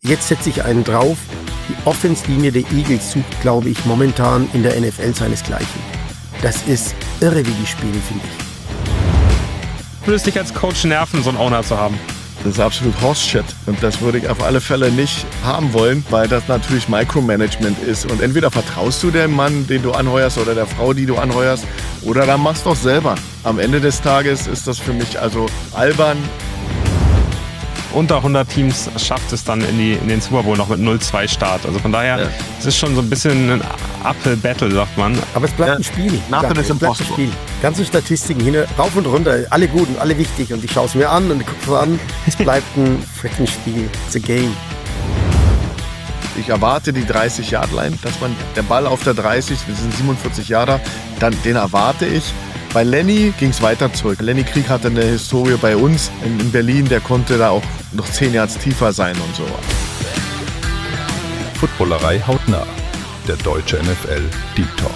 Jetzt setze ich einen drauf. Die Offenslinie der Eagles sucht, glaube ich, momentan in der NFL seinesgleichen. Das ist irre, wie die spielen, finde ich. Würde es dich als Coach nerven, so einen Owner zu haben? Das ist absolut Horse-Shit. Und das würde ich auf alle Fälle nicht haben wollen, weil das natürlich Micromanagement ist. Und entweder vertraust du dem Mann, den du anheuerst, oder der Frau, die du anheuerst, oder dann machst du doch selber. Am Ende des Tages ist das für mich also albern. Unter 100 Teams schafft es dann in den Super Bowl noch mit 0-2 Start. Also von daher, Es ist schon so ein bisschen ein Uphill-Battle, sagt man. Aber es bleibt ein Spiel. Nothing is impossible. Ganze Statistiken hin, rauf und runter, alle gut und alle wichtig. Und ich schaue es mir an und ich gucke es an. Es bleibt ein freaking Spiel. It's a game. Ich erwarte die 30-Yard-Line, dass man der Ball auf der 30, wir sind 47 Jahre, den erwarte ich. Bei Lenny ging es weiter zurück. Lenny Krieg hatte eine Historie bei uns in Berlin, der konnte da auch noch 10 Yards tiefer sein und so. Footballerei hautnah, der deutsche NFL Deep Talk.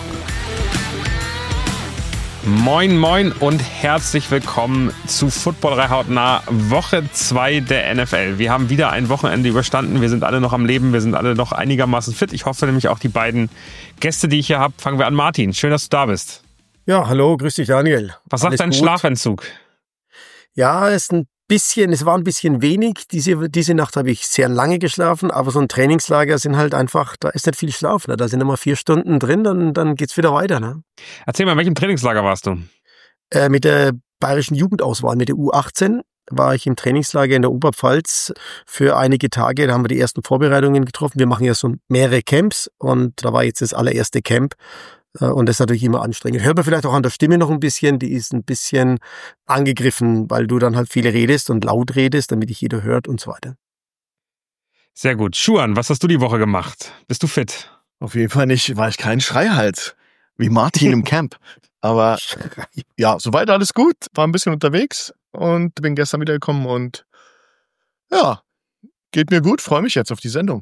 Moin moin und herzlich willkommen zu Footballerei hautnah, Woche 2 der NFL. Wir haben wieder ein Wochenende überstanden, wir sind alle noch am Leben, wir sind alle noch einigermaßen fit. Ich hoffe nämlich auch die beiden Gäste, die ich hier habe. Fangen wir an, Martin, schön, dass du da bist. Ja, hallo, grüß dich, Daniel. Was sagt dein Schlafentzug? Ja, es war ein bisschen wenig. Diese Nacht habe ich sehr lange geschlafen, aber so ein Trainingslager sind halt einfach, da ist nicht viel Schlaf. Ne? Da sind immer 4 Stunden drin, dann geht's wieder weiter. Ne? Erzähl mal, in welchem Trainingslager warst du? Mit der bayerischen Jugendauswahl, mit der U18, war ich im Trainingslager in der Oberpfalz für einige Tage. Da haben wir die ersten Vorbereitungen getroffen. Wir machen ja so mehrere Camps und da war jetzt das allererste Camp. Und das ist natürlich immer anstrengend. Hört man vielleicht auch an der Stimme noch ein bisschen, die ist ein bisschen angegriffen, weil du dann halt viel redest und laut redest, damit dich jeder hört und so weiter. Sehr gut. Schuan, was hast du die Woche gemacht? Bist du fit? Auf jeden Fall war ich kein Schreihals, wie Martin im Camp. Aber ja, soweit alles gut. War ein bisschen unterwegs und bin gestern wiedergekommen und ja, geht mir gut. Freue mich jetzt auf die Sendung.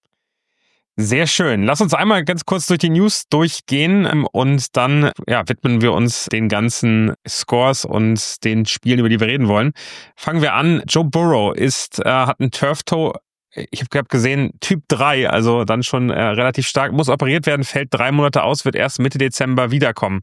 Sehr schön. Lass uns einmal ganz kurz durch die News durchgehen und dann widmen wir uns den ganzen Scores und den Spielen, über die wir reden wollen. Fangen wir an. Joe Burrow hat einen Turf Toe. Ich habe gesehen, Typ 3, also dann schon relativ stark, muss operiert werden, fällt 3 Monate aus, wird erst Mitte Dezember wiederkommen.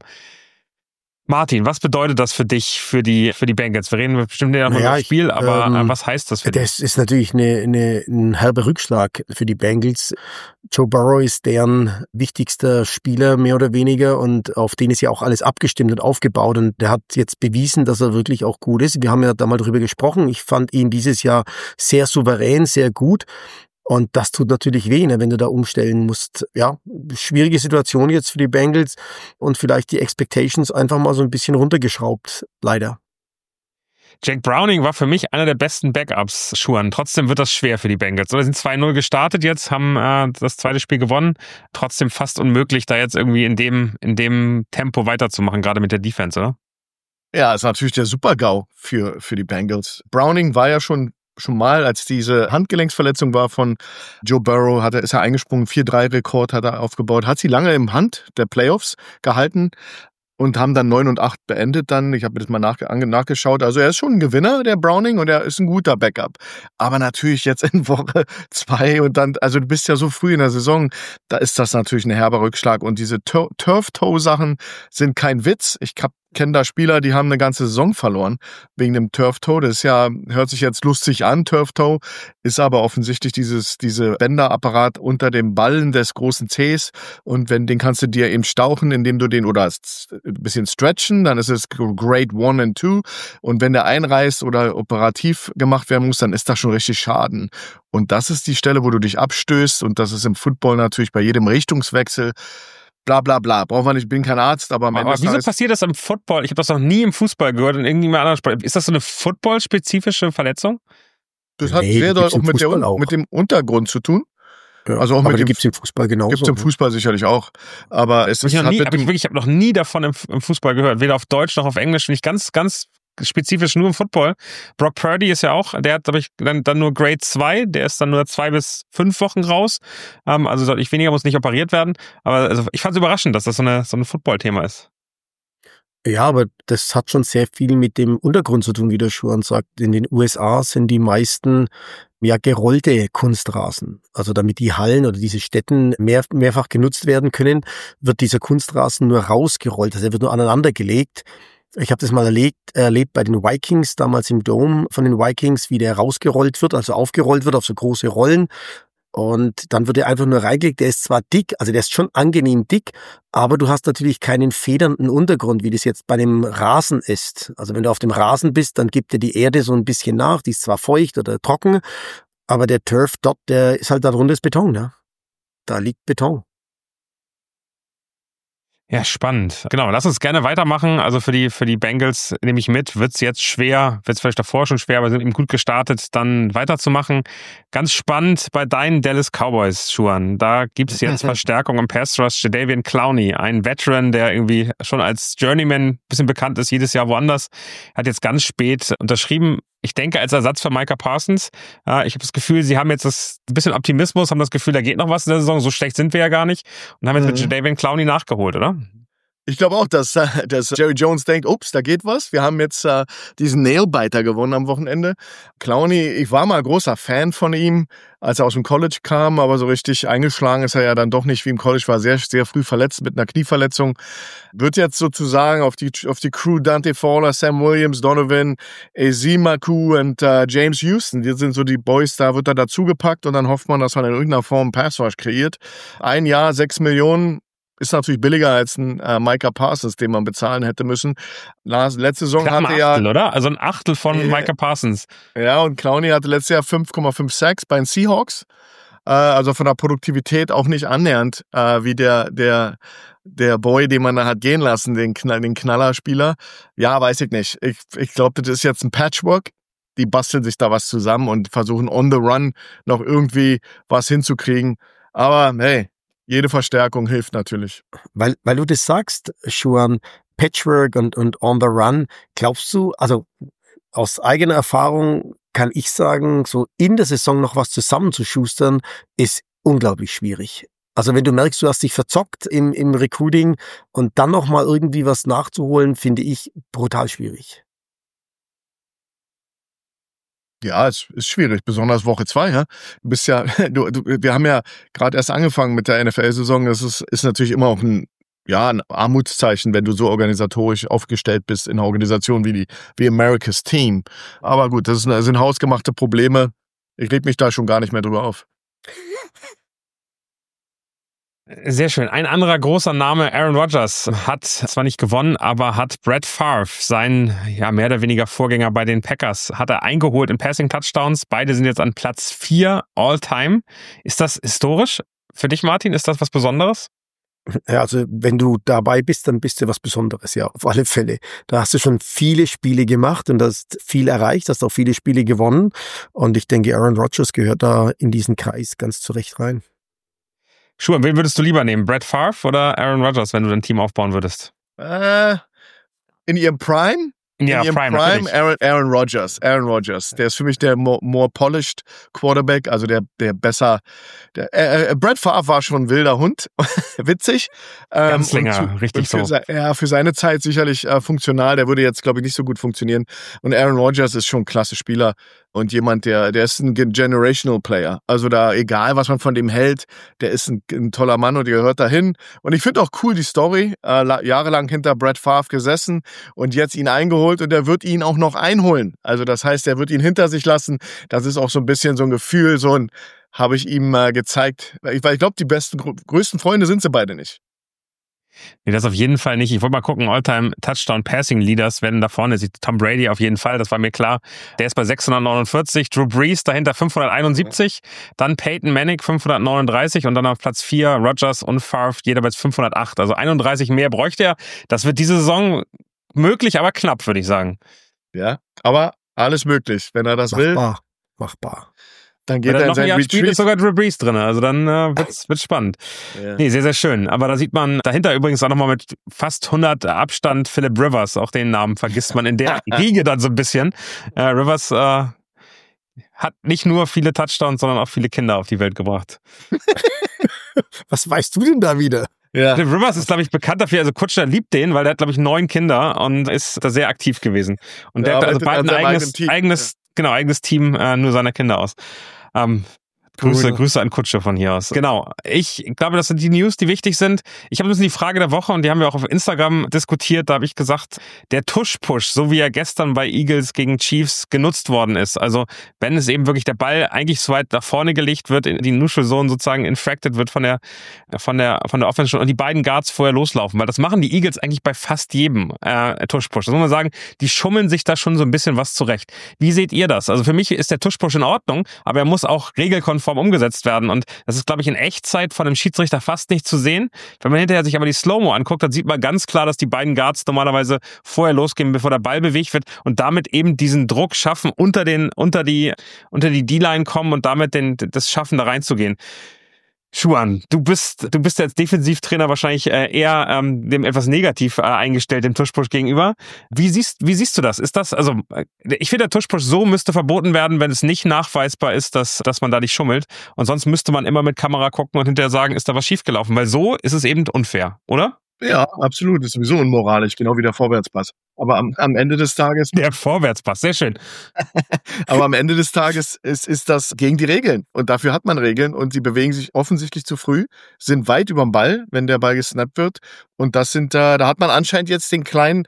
Martin, was bedeutet das für dich, für die Bengals? Wir reden bestimmt ja noch über das Spiel, aber was heißt das für dich? Das ist natürlich ein herber Rückschlag für die Bengals. Joe Burrow ist deren wichtigster Spieler, mehr oder weniger, und auf den ist ja auch alles abgestimmt und aufgebaut, und der hat jetzt bewiesen, dass er wirklich auch gut ist. Wir haben ja da mal drüber gesprochen. Ich fand ihn dieses Jahr sehr souverän, sehr gut. Und das tut natürlich weh, ne, wenn du da umstellen musst. Ja, schwierige Situation jetzt für die Bengals und vielleicht die Expectations einfach mal so ein bisschen runtergeschraubt, leider. Jake Browning war für mich einer der besten Backups, Schuhan. Trotzdem wird das schwer für die Bengals. Oder sind 2-0 gestartet jetzt, haben das zweite Spiel gewonnen. Trotzdem fast unmöglich, da jetzt irgendwie in dem Tempo weiterzumachen, gerade mit der Defense, oder? Ja, ist natürlich der Super-GAU für die Bengals. Browning war ja schon mal, als diese Handgelenksverletzung war von Joe Burrow, ist er eingesprungen, 4-3-Rekord hat er aufgebaut, hat sie lange im Hand der Playoffs gehalten und haben dann 9-8 beendet dann. Ich habe mir das mal nachgeschaut. Also er ist schon ein Gewinner, der Browning, und er ist ein guter Backup. Aber natürlich jetzt in Woche 2 und dann, also du bist ja so früh in der Saison, da ist das natürlich ein herber Rückschlag. Und diese Turf-Toe-Sachen sind kein Witz. Ich kenne da Spieler, die haben eine ganze Saison verloren wegen dem Turf-Toe. Das ist ja, hört sich jetzt lustig an, Turf-Toe, ist aber offensichtlich diese Bänderapparat unter dem Ballen des großen Cs, und den kannst du dir eben stauchen, indem du den oder ein bisschen stretchen, dann ist es Grade 1 und 2, und wenn der einreißt oder operativ gemacht werden muss, dann ist das schon richtig Schaden. Und das ist die Stelle, wo du dich abstößt, und das ist im Football natürlich bei jedem Richtungswechsel. Bla bla bla. Brauchen wir nicht, ich bin kein Arzt, aber wieso passiert das im Football? Ich habe das noch nie im Fußball gehört, in irgendeinem anderen Sport. Ist das so eine football-spezifische Verletzung? Das hat sehr deutlich auch mit dem Untergrund zu tun. Ja, also auch aber gibt es im Fußball genauso. Gibt es im Fußball sicherlich auch. Aber ich habe noch nie davon im Fußball gehört. Weder auf Deutsch noch auf Englisch. Nicht ganz, ganz spezifisch nur im Football. Brock Purdy ist ja auch, der hat, glaube ich, dann nur Grade 2, der ist dann nur 2 bis 5 Wochen raus. Also deutlich weniger, muss nicht operiert werden. Aber also, ich fand es überraschend, dass das so ein Football-Thema ist. Ja, aber das hat schon sehr viel mit dem Untergrund zu tun, wie der Schuhan sagt. In den USA sind die meisten gerollte Kunstrasen. Also damit die Hallen oder diese Stätten mehrfach genutzt werden können, wird dieser Kunstrasen nur rausgerollt. Also er wird nur aneinander gelegt. Ich habe das mal erlebt bei den Vikings, damals im Dome von den Vikings, wie der rausgerollt wird, also aufgerollt wird auf so große Rollen. Und dann wird er einfach nur reingelegt. Der ist zwar dick, also der ist schon angenehm dick, aber du hast natürlich keinen federnden Untergrund, wie das jetzt bei dem Rasen ist. Also wenn du auf dem Rasen bist, dann gibt dir die Erde so ein bisschen nach. Die ist zwar feucht oder trocken, aber der Turf dort, der ist halt darunter ist Beton, ne? Da liegt Beton. Ja, spannend. Genau, lass uns gerne weitermachen. Also für die Bengals nehme ich mit, wird's jetzt schwer, wird's vielleicht davor schon schwer, aber sind eben gut gestartet, dann weiterzumachen. Ganz spannend bei deinen Dallas Cowboys, Schuhan. Da gibt's jetzt Verstärkung im Pass Rush. Jadeveon Clowney, ein Veteran, der irgendwie schon als Journeyman ein bisschen bekannt ist, jedes Jahr woanders, hat jetzt ganz spät unterschrieben. Ich denke, als Ersatz für Micah Parsons. Ich habe das Gefühl, sie haben jetzt ein bisschen Optimismus, haben das Gefühl, da geht noch was in der Saison. So schlecht sind wir ja gar nicht. Und haben jetzt mit Jadeveon Clowney nachgeholt, oder? Ich glaube auch, dass Jerry Jones denkt, ups, da geht was. Wir haben jetzt diesen Nailbiter gewonnen am Wochenende. Clowney, ich war mal großer Fan von ihm, als er aus dem College kam, aber so richtig eingeschlagen ist er ja dann doch nicht wie im College, war sehr, sehr früh verletzt mit einer Knieverletzung. Wird jetzt sozusagen auf die Crew Dante Fowler, Sam Williams, Donovan, Ezimaku und James Houston. Die sind so die Boys, da wird er dazugepackt und dann hofft man, dass man in irgendeiner Form einen Pass Rush kreiert. Ein Jahr, 6 Millionen. Ist natürlich billiger als ein Micah Parsons, den man bezahlen hätte müssen. Letzte Saison Knapp hatte er... Achtel, oder? Also ein Achtel von Micah Parsons. Ja, und Clowney hatte letztes Jahr 5,5 Sacks bei den Seahawks. Also von der Produktivität auch nicht annähernd wie der Boy, den man da hat gehen lassen, den Knallerspieler. Ja, weiß ich nicht. Ich glaube, das ist jetzt ein Patchwork. Die basteln sich da was zusammen und versuchen on the run noch irgendwie was hinzukriegen. Aber hey, jede Verstärkung hilft natürlich. Weil du das sagst, Schuhan, Patchwork und on the run, glaubst du, also aus eigener Erfahrung kann ich sagen, so in der Saison noch was zusammenzuschustern, ist unglaublich schwierig. Also wenn du merkst, du hast dich verzockt im Recruiting und dann nochmal irgendwie was nachzuholen, finde ich brutal schwierig. Ja, es ist schwierig, besonders Woche 2. Ja? Du bist ja, wir haben ja gerade erst angefangen mit der NFL-Saison. Das ist natürlich immer auch ein Armutszeichen, wenn du so organisatorisch aufgestellt bist in einer Organisation wie America's Team. Aber gut, das sind hausgemachte Probleme. Ich leg mich da schon gar nicht mehr drüber auf. Sehr schön. Ein anderer großer Name, Aaron Rodgers, hat zwar nicht gewonnen, aber hat Brett Favre, sein mehr oder weniger Vorgänger bei den Packers, hat er eingeholt in Passing-Touchdowns. Beide sind jetzt an Platz 4 All-Time. Ist das historisch für dich, Martin? Ist das was Besonderes? Ja, also wenn du dabei bist, dann bist du was Besonderes, ja, auf alle Fälle. Da hast du schon viele Spiele gemacht und hast viel erreicht, hast auch viele Spiele gewonnen. Und ich denke, Aaron Rodgers gehört da in diesen Kreis ganz zurecht rein. Schuhe, wen würdest du lieber nehmen? Brett Favre oder Aaron Rodgers, wenn du dein Team aufbauen würdest? In ihrem Prime? In ihrem Prime Aaron Rodgers. Der ist für mich der more polished Quarterback, also der besser. Brett Favre war schon ein wilder Hund, witzig. Ganzlinger, richtig so. Für seine Zeit sicherlich funktional. Der würde jetzt, glaube ich, nicht so gut funktionieren. Und Aaron Rodgers ist schon ein klasse Spieler und jemand, der ist ein generational Player. Also da, egal was man von dem hält, der ist ein toller Mann und der gehört dahin. Und ich finde auch cool die Story. Jahrelang hinter Brett Favre gesessen und jetzt ihn eingeholt. Und er wird ihn auch noch einholen. Also das heißt, er wird ihn hinter sich lassen. Das ist auch so ein bisschen so ein Gefühl, habe ich ihm gezeigt. Weil ich glaube, die größten Freunde sind sie beide nicht. Nee, das auf jeden Fall nicht. Ich wollte mal gucken, All-Time Touchdown Passing Leaders werden da vorne. Tom Brady auf jeden Fall, das war mir klar. Der ist bei 649, Drew Brees dahinter 571, dann Peyton Manning 539 und dann auf Platz 4 Rodgers und Favre, jeder bei 508. Also 31 mehr bräuchte er. Das wird diese Saison möglich, aber knapp, würde ich sagen. Ja, aber alles möglich, wenn er das will. Machbar. Dann geht er in sein Retreat. Ist sogar Drew Brees drin, also dann wird's spannend. Ja. Nee, sehr, sehr schön. Aber da sieht man dahinter übrigens auch nochmal mit fast 100 Abstand Philip Rivers, auch den Namen vergisst man in der Riege dann so ein bisschen. Rivers hat nicht nur viele Touchdowns, sondern auch viele Kinder auf die Welt gebracht. Was weißt du denn da wieder? Ja. Rivers ist, glaube ich, bekannt dafür, also Kutscher liebt den, weil der hat, glaube ich, 9 Kinder und ist da sehr aktiv gewesen. Und der hat also bald ein eigenes genau, eigenes Team, nur seiner Kinder aus. Grüße an Kutsche von hier aus. Genau. Ich glaube, das sind die News, die wichtig sind. Ich habe ein bisschen die Frage der Woche und die haben wir auch auf Instagram diskutiert. Da habe ich gesagt, der Tush-Push, so wie er gestern bei Eagles gegen Chiefs genutzt worden ist. Also wenn es eben wirklich der Ball eigentlich so weit nach vorne gelegt wird, in die Neutral Zone sozusagen infracted wird von der Offense und die beiden Guards vorher loslaufen. Weil das machen die Eagles eigentlich bei fast jedem Tush-Push. Das muss man sagen, die schummeln sich da schon so ein bisschen was zurecht. Wie seht ihr das? Also für mich ist der Tush-Push in Ordnung, aber er muss auch regelkonform umgesetzt werden. Und das ist, glaube ich, in Echtzeit von dem Schiedsrichter fast nicht zu sehen. Wenn man hinterher sich aber die Slow-Mo anguckt, dann sieht man ganz klar, dass die beiden Guards normalerweise vorher losgehen, bevor der Ball bewegt wird und damit eben diesen Druck schaffen, unter die D-Line kommen und damit das schaffen, da reinzugehen. Schuan, du bist jetzt Defensivtrainer wahrscheinlich eher dem etwas negativ eingestellt, dem Tush-Push gegenüber. Wie siehst du das? Ist das, also ich finde, der Tush-Push so müsste verboten werden, wenn es nicht nachweisbar ist, dass man da nicht schummelt. Und sonst müsste man immer mit Kamera gucken und hinterher sagen, ist da was schiefgelaufen? Weil so ist es eben unfair, oder? Ja, absolut. Das ist sowieso unmoralisch, genau wie der Vorwärtspass. Aber am Ende des Tages... Der Vorwärtspass, sehr schön. Aber am Ende des Tages ist das gegen die Regeln. Und dafür hat man Regeln. Und sie bewegen sich offensichtlich zu früh, sind weit über dem Ball, wenn der Ball gesnappt wird. Und das da hat man anscheinend jetzt den kleinen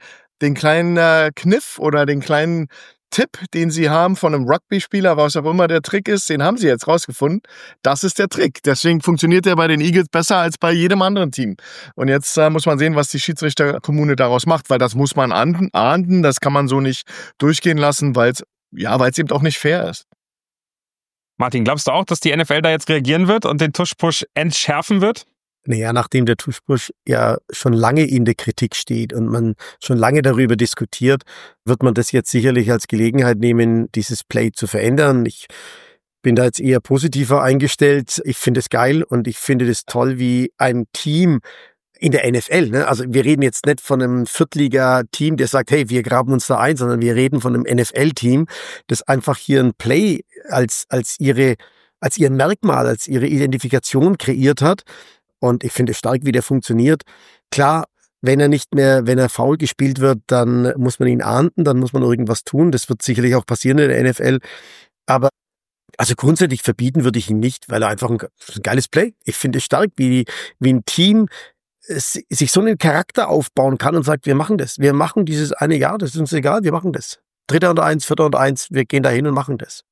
Kniff oder den kleinen Tipp, den sie haben von einem Rugby-Spieler, was auch immer der Trick ist, den haben sie jetzt rausgefunden. Das ist der Trick. Deswegen funktioniert der bei den Eagles besser als bei jedem anderen Team. Und jetzt muss man sehen, was die Schiedsrichterkommune daraus macht, weil das muss man ahnden. Das kann man so nicht durchgehen lassen, weil es eben auch nicht fair ist. Martin, glaubst du auch, dass die NFL da jetzt reagieren wird und den Tush-Push entschärfen wird? Naja, nachdem der Tush-Push ja schon lange in der Kritik steht und man schon lange darüber diskutiert, wird man das jetzt sicherlich als Gelegenheit nehmen, dieses Play zu verändern. Ich bin da jetzt eher positiver eingestellt. Ich finde es geil und ich finde es toll, wie ein Team in der NFL, ne? Also wir reden jetzt nicht von einem Viertliga-Team, der sagt, hey, wir graben uns da ein, sondern wir reden von einem NFL-Team, das einfach hier ein Play als ihren Merkmal, als ihre Identifikation kreiert hat. Und ich finde es stark, wie der funktioniert. Klar, wenn er faul gespielt wird, dann muss man ihn ahnden, dann muss man irgendwas tun. Das wird sicherlich auch passieren in der NFL. Aber also grundsätzlich verbieten würde ich ihn nicht, weil er einfach ein geiles Play. Ich finde es stark, wie ein Team sich so einen Charakter aufbauen kann und sagt, wir machen das. Wir machen dieses eine Jahr, das ist uns egal, wir machen das. 3. und 1, 4. und 1, wir gehen da hin und machen das.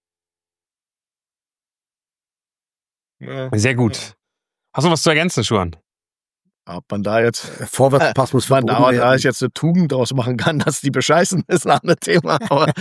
Sehr gut. Hast du was zu ergänzen, Schuan? Ob man da jetzt Vorwärtspass muss verboten werden. Da ich jetzt eine Tugend draus machen kann, dass die bescheißen, ist ein anderes Thema.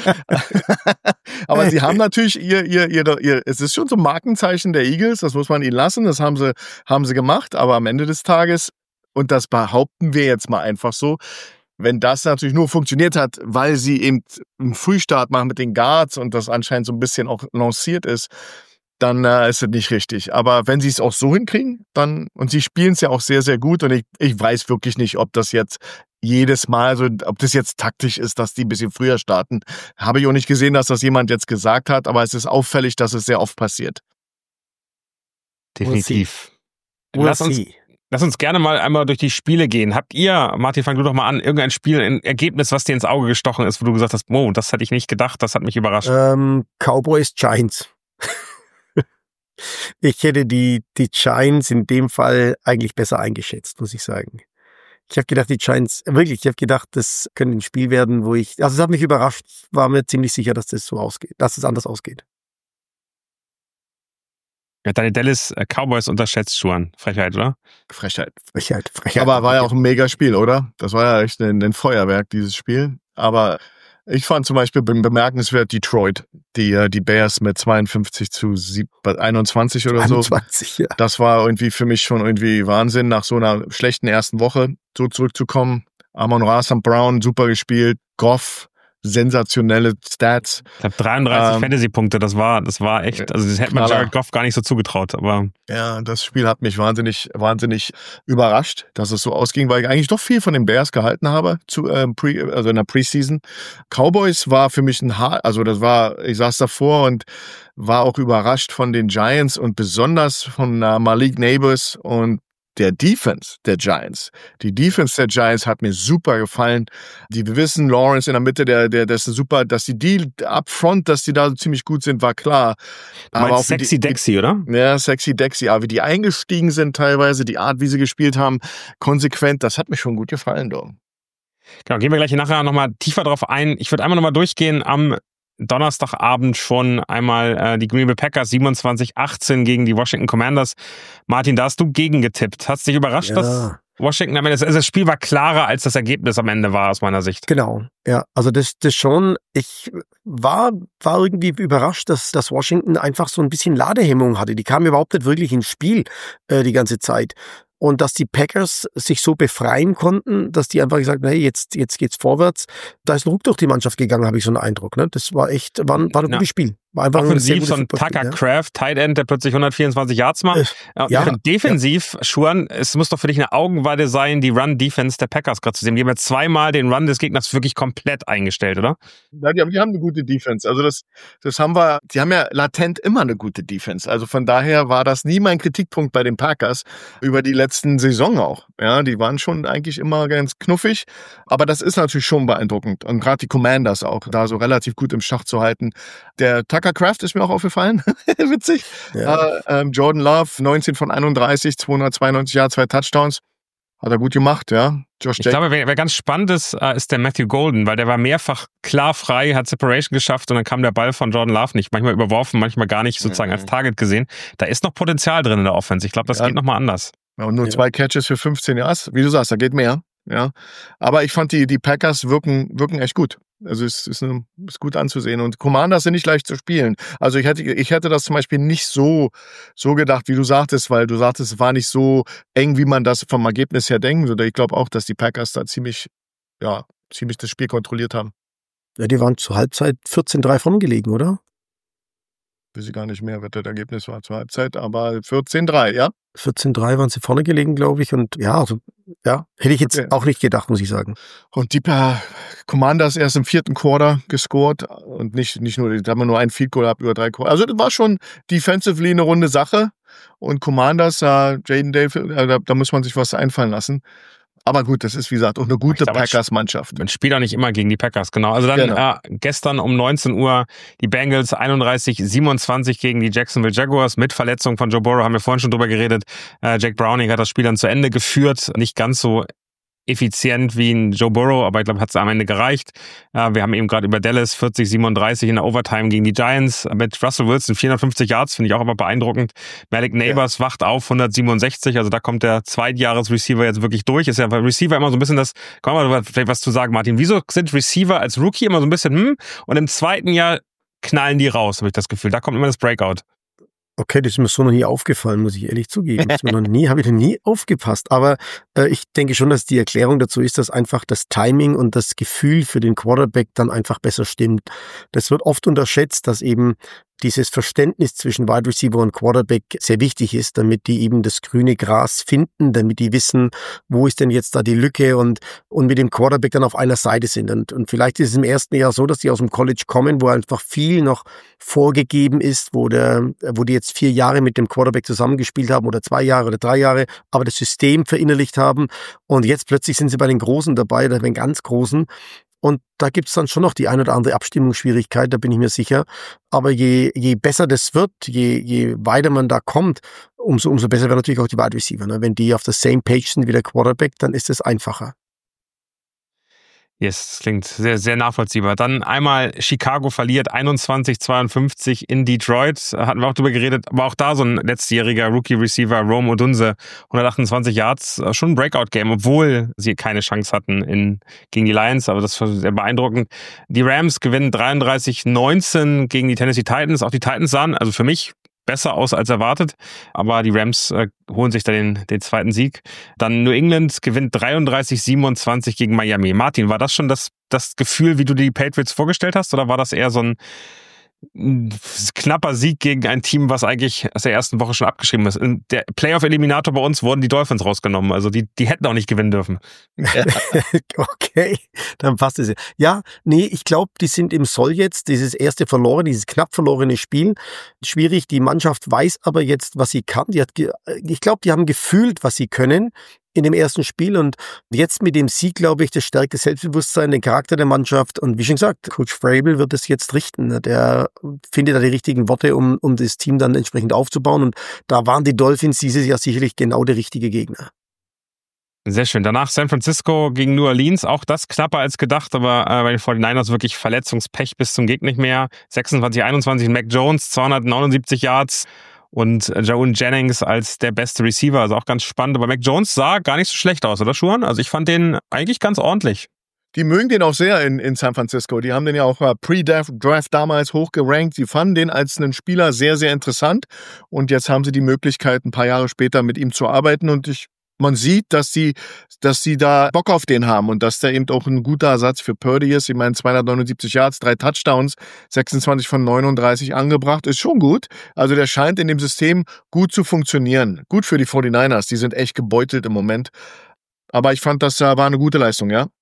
Aber sie haben natürlich es ist schon so ein Markenzeichen der Eagles, das muss man ihnen lassen, das haben sie gemacht, aber am Ende des Tages, und das behaupten wir jetzt mal einfach so, wenn das natürlich nur funktioniert hat, weil sie eben einen Frühstart machen mit den Guards und das anscheinend so ein bisschen auch lanciert ist, dann ist es nicht richtig. Aber wenn sie es auch so hinkriegen, dann, und sie spielen es ja auch sehr, sehr gut, und ich weiß wirklich nicht, ob das jetzt jedes Mal so, ob das jetzt taktisch ist, dass die ein bisschen früher starten. Habe ich auch nicht gesehen, dass das jemand jetzt gesagt hat, aber es ist auffällig, dass es sehr oft passiert. Definitiv. Lass uns gerne mal einmal durch die Spiele gehen. Habt ihr, Martin, fang du doch mal an, irgendein Spiel, ein Ergebnis, was dir ins Auge gestochen ist, wo du gesagt hast, wow, das hätte ich nicht gedacht, das hat mich überrascht? Cowboys Giants. Ich hätte die Giants in dem Fall eigentlich besser eingeschätzt, muss ich sagen. Ich habe gedacht, die Giants, wirklich, ich habe gedacht, das könnte ein Spiel werden, also es hat mich überrascht. Ich war mir ziemlich sicher, dass das so ausgeht, dass es anders ausgeht. Ja, deine Dallas Cowboys unterschätzt, Schuan. Frechheit, oder? Frechheit. Aber war ja auch ein Megaspiel, oder? Das war ja echt ein Feuerwerk, dieses Spiel. Aber ich fand zum Beispiel bemerkenswert Detroit, die Bears mit 52-21 oder so. 21, ja. Das war irgendwie für mich schon irgendwie Wahnsinn, nach so einer schlechten ersten Woche so zurückzukommen. Amon-Ra St. Brown, super gespielt. Goff, sensationelle Stats. Ich habe 33 Fantasy-Punkte, das war echt, also das hätte man Jared Goff gar nicht so zugetraut, aber. Ja, das Spiel hat mich wahnsinnig überrascht, dass es so ausging, weil ich eigentlich doch viel von den Bears gehalten habe, also in der Preseason. Cowboys war für mich ich saß davor und war auch überrascht von den Giants und besonders von Malik Nabers und der Defense der Giants. Die Defense der Giants hat mir super gefallen. Wir wissen, Lawrence in der Mitte, der ist super, dass die upfront, dass die da ziemlich gut sind, war klar. Aber auch Sexy Dexy, oder? Ja, Sexy Dexy. Aber wie die eingestiegen sind teilweise, die Art, wie sie gespielt haben, konsequent, das hat mir schon gut gefallen, doch. Genau, gehen wir gleich nachher nochmal tiefer drauf ein. Ich würde einmal nochmal durchgehen am Donnerstagabend schon einmal die Green Bay Packers 27-18 gegen die Washington Commanders. Martin, da hast du gegengetippt. Hast dich überrascht, dass Washington am Ende, das Spiel war klarer, als das Ergebnis am Ende war, aus meiner Sicht. Genau, ja, also das schon. Ich war irgendwie überrascht, dass Washington einfach so ein bisschen Ladehemmung hatte. Die kamen überhaupt nicht wirklich ins Spiel die ganze Zeit. Und dass die Packers sich so befreien konnten, dass die einfach gesagt haben, hey, jetzt geht's vorwärts. Da ist ein Ruck durch die Mannschaft gegangen, habe ich so einen Eindruck. Ne? Das war ein gutes Spiel. War einfach offensiv so ein Tucker Craft, Tight End, der plötzlich 124 Yards macht. Defensiv, Schuhan, es muss doch für dich eine Augenweide sein, die Run-Defense der Packers gerade zu sehen. Die haben ja zweimal den Run des Gegners wirklich komplett eingestellt, oder? Ja, die haben eine gute Defense. Also das haben wir, die haben ja latent immer eine gute Defense. Also von daher war das nie mein Kritikpunkt bei den Packers über die letzten Saison auch. Ja, die waren schon eigentlich immer ganz knuffig. Aber das ist natürlich schon beeindruckend. Und gerade die Commanders auch, da so relativ gut im Schach zu halten. Der Tucker Craft ist mir auch aufgefallen. Witzig. Ja. Jordan Love, 19 von 31, 292 Yards, 2 Touchdowns. Hat er gut gemacht, ja. Ich glaube, wer ganz spannend ist der Matthew Golden, weil der war mehrfach klar frei, hat Separation geschafft und dann kam der Ball von Jordan Love nicht. Manchmal überworfen, manchmal gar nicht sozusagen als Target gesehen. Da ist noch Potenzial drin in der Offense. Ich glaube, das geht nochmal anders. Ja, und nur 2 Catches für 15 Yards. Wie du sagst, da geht mehr. Ja. Aber ich fand, die Packers wirken echt gut. Also es ist gut anzusehen. Und Commanders sind nicht leicht zu spielen. Also ich hätte das zum Beispiel nicht so gedacht, wie du sagtest, weil du sagtest, es war nicht so eng, wie man das vom Ergebnis her denkt. Oder ich glaube auch, dass die Packers da ziemlich das Spiel kontrolliert haben. Ja, die waren zur Halbzeit 14-3 vorne gelegen, oder? Weiß ich gar nicht mehr, was das Ergebnis war zur Halbzeit, aber 14-3, ja? 14-3 waren sie vorne gelegen, glaube ich. Und hätte ich jetzt auch nicht gedacht, muss ich sagen. Und die Commanders erst im 4. Quarter gescored und nicht nur, da haben wir nur ein Field Goal gehabt über 3 Quarter. Also das war schon defensively eine runde Sache. Und Commanders, Jaden Dale, da muss man sich was einfallen lassen. Aber gut, das ist, wie gesagt, auch eine gute Packers-Mannschaft. Man spielt auch nicht immer gegen die Packers, genau. Also dann gestern um 19 Uhr die Bengals 31-27 gegen die Jacksonville Jaguars mit Verletzung von Joe Burrow, haben wir vorhin schon drüber geredet. Jake Browning hat das Spiel dann zu Ende geführt, nicht ganz so effizient wie ein Joe Burrow, aber ich glaube, hat es am Ende gereicht. Wir haben eben gerade über Dallas 40-37 in der Overtime gegen die Giants mit Russell Wilson 450 Yards, finde ich auch aber beeindruckend. Malik Neighbors wacht auf 167, also da kommt der Zweitjahres-Receiver jetzt wirklich durch. Ist ja bei Receiver immer so ein bisschen das, kann man vielleicht was zu sagen, Martin, wieso sind Receiver als Rookie immer so ein bisschen und im zweiten Jahr knallen die raus, habe ich das Gefühl. Da kommt immer das Breakout. Okay, das ist mir so noch nie aufgefallen, muss ich ehrlich zugeben. Habe ich noch nie aufgepasst. Aber ich denke schon, dass die Erklärung dazu ist, dass einfach das Timing und das Gefühl für den Quarterback dann einfach besser stimmt. Das wird oft unterschätzt, dass eben dieses Verständnis zwischen Wide Receiver und Quarterback sehr wichtig ist, damit die eben das grüne Gras finden, damit die wissen, wo ist denn jetzt da die Lücke und mit dem Quarterback dann auf einer Seite sind. Und vielleicht ist es im ersten Jahr so, dass die aus dem College kommen, wo einfach viel noch vorgegeben ist, wo die jetzt 4 Jahre mit dem Quarterback zusammengespielt haben oder 2 Jahre oder 3 Jahre, aber das System verinnerlicht haben und jetzt plötzlich sind sie bei den Großen dabei, oder bei den ganz Großen. Und da gibt's dann schon noch die ein oder andere Abstimmungsschwierigkeit, da bin ich mir sicher. Aber je besser das wird, je weiter man da kommt, umso besser werden natürlich auch die Wide Receiver. Ne? Wenn die auf der same page sind wie der Quarterback, dann ist es einfacher. Yes, das klingt sehr, sehr nachvollziehbar. Dann einmal Chicago verliert 21-52 in Detroit. Hatten wir auch drüber geredet. Aber auch da so ein letztjähriger Rookie-Receiver, Rome Odunze, 128 Yards. Schon ein Breakout-Game, obwohl sie keine Chance hatten gegen die Lions. Aber das war sehr beeindruckend. Die Rams gewinnen 33-19 gegen die Tennessee Titans. Auch die Titans sahen, also für mich, besser aus als erwartet, aber die Rams holen sich da den zweiten Sieg. Dann New England gewinnt 33-27 gegen Miami. Martin, war das schon das Gefühl, wie du die Patriots vorgestellt hast, oder war das eher so ein knapper Sieg gegen ein Team, was eigentlich aus der ersten Woche schon abgeschrieben ist. In der Playoff-Eliminator bei uns wurden die Dolphins rausgenommen. Also die hätten auch nicht gewinnen dürfen. Ja. Okay, dann passt es. Ja, nee, ich glaube, die sind im Soll jetzt. Dieses dieses knapp verlorene Spiel. Schwierig, die Mannschaft weiß aber jetzt, was sie kann. Ich glaube, die haben gefühlt, was sie können in dem ersten Spiel und jetzt mit dem Sieg, glaube ich, das stärkt das Selbstbewusstsein, den Charakter der Mannschaft und wie schon gesagt, Coach Vrabel wird es jetzt richten. Der findet da die richtigen Worte, um das Team dann entsprechend aufzubauen und da waren die Dolphins dieses Jahr sicherlich genau der richtige Gegner. Sehr schön. Danach San Francisco gegen New Orleans, auch das knapper als gedacht, aber bei den 49ers wirklich Verletzungspech bis zum Geht nicht mehr. 26-21 Mac Jones, 279 Yards. Und Jawan Jennings als der beste Receiver, also auch ganz spannend. Aber Mac Jones sah gar nicht so schlecht aus, oder Schuhan? Also ich fand den eigentlich ganz ordentlich. Die mögen den auch sehr in San Francisco. Die haben den ja auch pre-Draft damals hochgerankt. Sie fanden den als einen Spieler sehr, sehr interessant. Und jetzt haben sie die Möglichkeit, ein paar Jahre später mit ihm zu arbeiten. Und man sieht, dass sie da Bock auf den haben und dass der eben auch ein guter Ersatz für Purdy ist. Ich meine, 279 Yards, 3 Touchdowns, 26 von 39 angebracht, ist schon gut. Also der scheint in dem System gut zu funktionieren. Gut für die 49ers, die sind echt gebeutelt im Moment. Aber ich fand, das war eine gute Leistung, ja.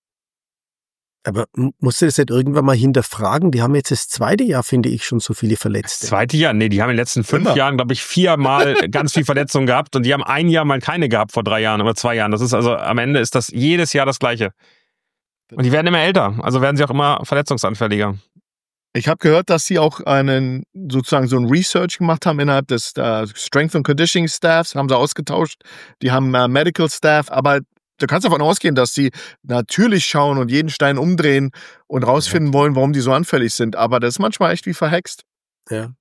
Aber musst du das nicht irgendwann mal hinterfragen? Die haben jetzt das zweite Jahr, finde ich, schon so viele Verletzte. Das zweite Jahr? Nee, die haben in den letzten 5 Jahren, glaube ich, 4-mal ganz viel Verletzungen gehabt und die haben ein Jahr mal keine gehabt vor 3 Jahren oder 2 Jahren. Das ist also, am Ende ist das jedes Jahr das Gleiche. Und die werden immer älter, also werden sie auch immer verletzungsanfälliger. Ich habe gehört, dass sie auch sozusagen so ein Research gemacht haben innerhalb des Strength and Conditioning Staffs, haben sie ausgetauscht. Die haben Medical Staff, aber du kannst davon ausgehen, dass sie natürlich schauen und jeden Stein umdrehen und rausfinden wollen, warum die so anfällig sind. Aber das ist manchmal echt wie verhext. Ja.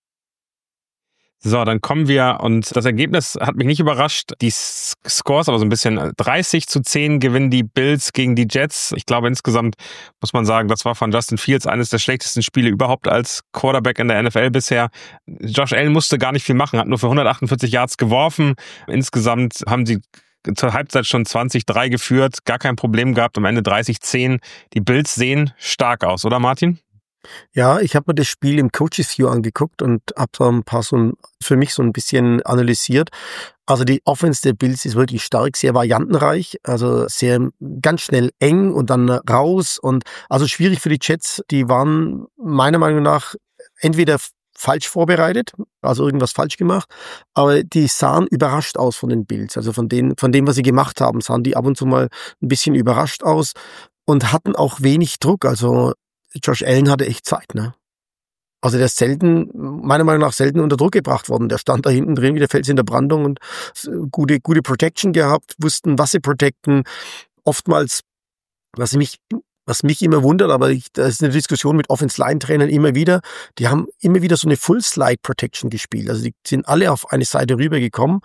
So, dann kommen wir und das Ergebnis hat mich nicht überrascht. Die Scores aber so ein bisschen 30-10 gewinnen die Bills gegen die Jets. Ich glaube insgesamt muss man sagen, das war von Justin Fields eines der schlechtesten Spiele überhaupt als Quarterback in der NFL bisher. Josh Allen musste gar nicht viel machen, hat nur für 148 Yards geworfen. Insgesamt haben sie zur Halbzeit schon 20-3 geführt, gar kein Problem gehabt, am Ende 30-10. Die Bills sehen stark aus, oder Martin? Ja, ich habe mir das Spiel im Coaches View angeguckt und habe da ein paar für mich so ein bisschen analysiert. Also die Offense der Bills ist wirklich stark, sehr variantenreich, also sehr ganz schnell eng und dann raus und also schwierig für die Jets. Die waren meiner Meinung nach entweder falsch vorbereitet, also irgendwas falsch gemacht, aber die sahen überrascht aus von den Bills, also von dem, was sie gemacht haben, sahen die ab und zu mal ein bisschen überrascht aus und hatten auch wenig Druck, also Josh Allen hatte echt Zeit, ne? Also der ist meiner Meinung nach selten unter Druck gebracht worden, der stand da hinten drin wie der Fels in der Brandung und gute Protection gehabt, wussten, was sie protecten, oftmals, was mich immer wundert, aber das ist eine Diskussion mit Offense-Line-Trainern immer wieder. Die haben immer wieder so eine Full-Slide-Protection gespielt. Also die sind alle auf eine Seite rübergekommen.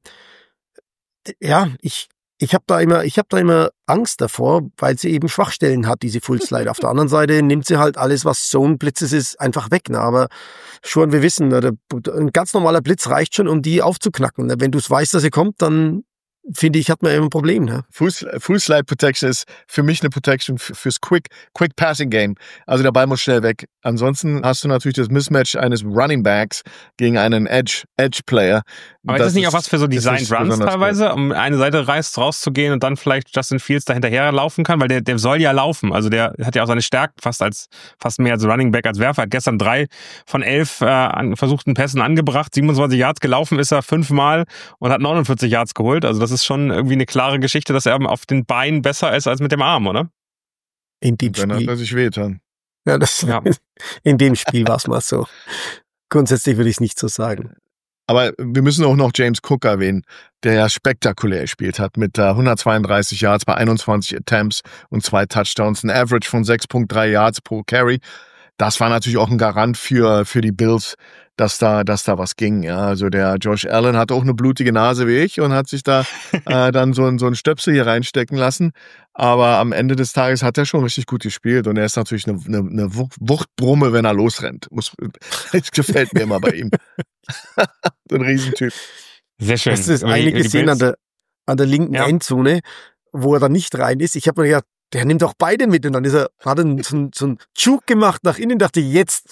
Ja, ich habe da immer Angst davor, weil sie eben Schwachstellen hat, diese Full-Slide. Auf der anderen Seite nimmt sie halt alles, was Zone-Blitzes ist, einfach weg. Ne? Aber schon, wir wissen, ein ganz normaler Blitz reicht schon, um die aufzuknacken. Ne? Wenn du es weißt, dass sie kommt, dann finde ich, hat man eben ein Problem. Ne? Full-Slide Protection ist für mich eine Protection fürs Quick Passing Game. Also der Ball muss schnell weg. Ansonsten hast du natürlich das Mismatch eines Running Backs gegen einen Edge Player. Aber ist das nicht auch was für so Designed Runs teilweise, um eine Seite rauszugehen und dann vielleicht Justin Fields da hinterher laufen kann? Weil der soll ja laufen. Also der hat ja auch seine Stärken fast mehr als Running Back als Werfer. Hat gestern 3 von 11 versuchten Pässen angebracht. 27 Yards gelaufen ist er 5-mal und hat 49 Yards geholt. Also das ist schon irgendwie eine klare Geschichte, dass er auf den Beinen besser ist als mit dem Arm, oder? In dem Dann Spiel. hat er sich wehgetan. Ja, in dem Spiel war es mal so. Grundsätzlich würde ich es nicht so sagen. Aber wir müssen auch noch James Cook erwähnen, der ja spektakulär gespielt hat mit 132 Yards bei 21 Attempts und 2 Touchdowns, ein Average von 6,3 Yards pro Carry. Das war natürlich auch ein Garant für die Bills, dass da was ging. Ja, also der Josh Allen hat auch eine blutige Nase wie ich und hat sich da dann so ein Stöpsel hier reinstecken lassen. Aber am Ende des Tages hat er schon richtig gut gespielt und er ist natürlich eine Wuchtbrumme, wenn er losrennt. Das gefällt mir immer bei ihm. So ein Riesentyp. Sehr schön. Hast du das eine gesehen an der linken Endzone, wo er da nicht rein ist? Ich habe mir gedacht, der nimmt auch beide mit und dann hat er so einen Juke gemacht nach innen, dachte jetzt und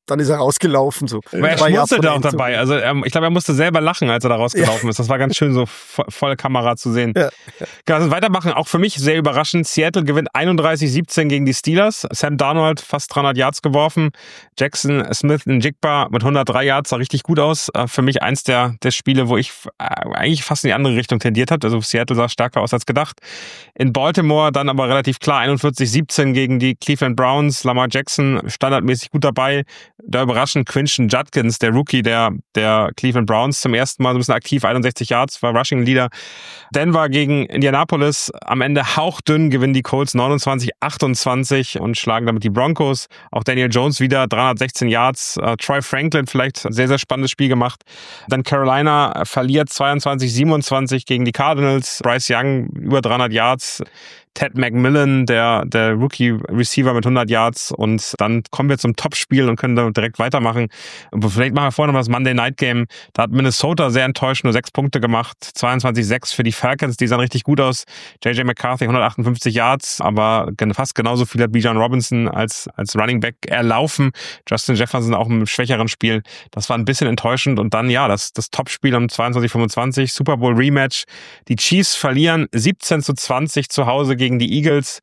dann ist er rausgelaufen. So. Aber er schmunzelte auch dabei. Also ich glaube, er musste selber lachen, als er da rausgelaufen ist. Das war ganz schön so volle Kamera zu sehen. Ja. Also weitermachen, auch für mich sehr überraschend. Seattle gewinnt 31-17 gegen die Steelers. Sam Darnold fast 300 Yards geworfen. Jackson Smith-Njigba mit 103 Yards sah richtig gut aus. Für mich eins der Spiele, wo ich eigentlich fast in die andere Richtung tendiert habe. Also Seattle sah stärker aus als gedacht. In Baltimore dann aber relativ klar 41-17 gegen die Cleveland Browns. Lamar Jackson standardmäßig gut dabei. Da überraschend Quinton Judkins, der Rookie der Cleveland Browns, zum ersten Mal so ein bisschen aktiv, 61 Yards, war Rushing Leader. Denver gegen Indianapolis, am Ende hauchdünn gewinnen die Colts 29-28 und schlagen damit die Broncos. Auch Daniel Jones wieder 316 Yards. Troy Franklin vielleicht sehr, sehr spannendes Spiel gemacht. Dann Carolina verliert 22-27 gegen die Cardinals. Bryce Young über 300 Yards. Ted McMillan, der Rookie-Receiver mit 100 Yards, und dann kommen wir zum Topspiel und können da direkt weitermachen. Und vielleicht machen wir vorher noch das Monday-Night-Game. Da hat Minnesota sehr enttäuscht nur 6 Punkte gemacht, 22-6 für die Falcons, die sahen richtig gut aus. J.J. McCarthy 158 Yards, aber fast genauso viel hat Bijan Robinson als Running Back erlaufen. Justin Jefferson auch im schwächeren Spiel. Das war ein bisschen enttäuschend. Und dann, ja, das Topspiel um 22-25, Super Bowl Rematch. Die Chiefs verlieren 17-20 zu Hause gegen die Eagles.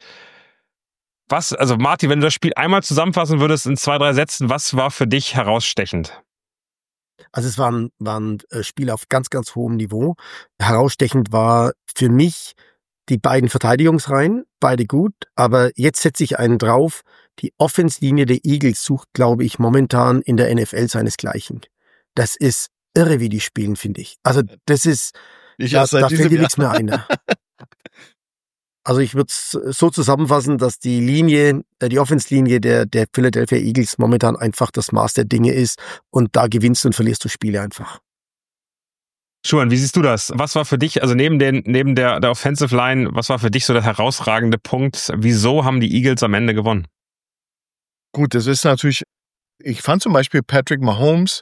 Also Martin, wenn du das Spiel einmal zusammenfassen würdest in 2, 3 Sätzen, was war für dich herausstechend? Also es war ein Spiel auf ganz, ganz hohem Niveau. Herausstechend war für mich die beiden Verteidigungsreihen, beide gut, aber jetzt setze ich einen drauf. Die Offenslinie der Eagles sucht, glaube ich, momentan in der NFL seinesgleichen. Das ist irre, wie die spielen, finde ich. Also das ist, da fällt dir nichts mehr ein. Also ich würde es so zusammenfassen, dass die Offenslinie der Philadelphia Eagles momentan einfach das Maß der Dinge ist und da gewinnst und verlierst du Spiele einfach. Schuhan, wie siehst du das? Was war für dich, also neben der Offensive Line, was war für dich so der herausragende Punkt? Wieso haben die Eagles am Ende gewonnen? Gut, das ist natürlich, ich fand zum Beispiel Patrick Mahomes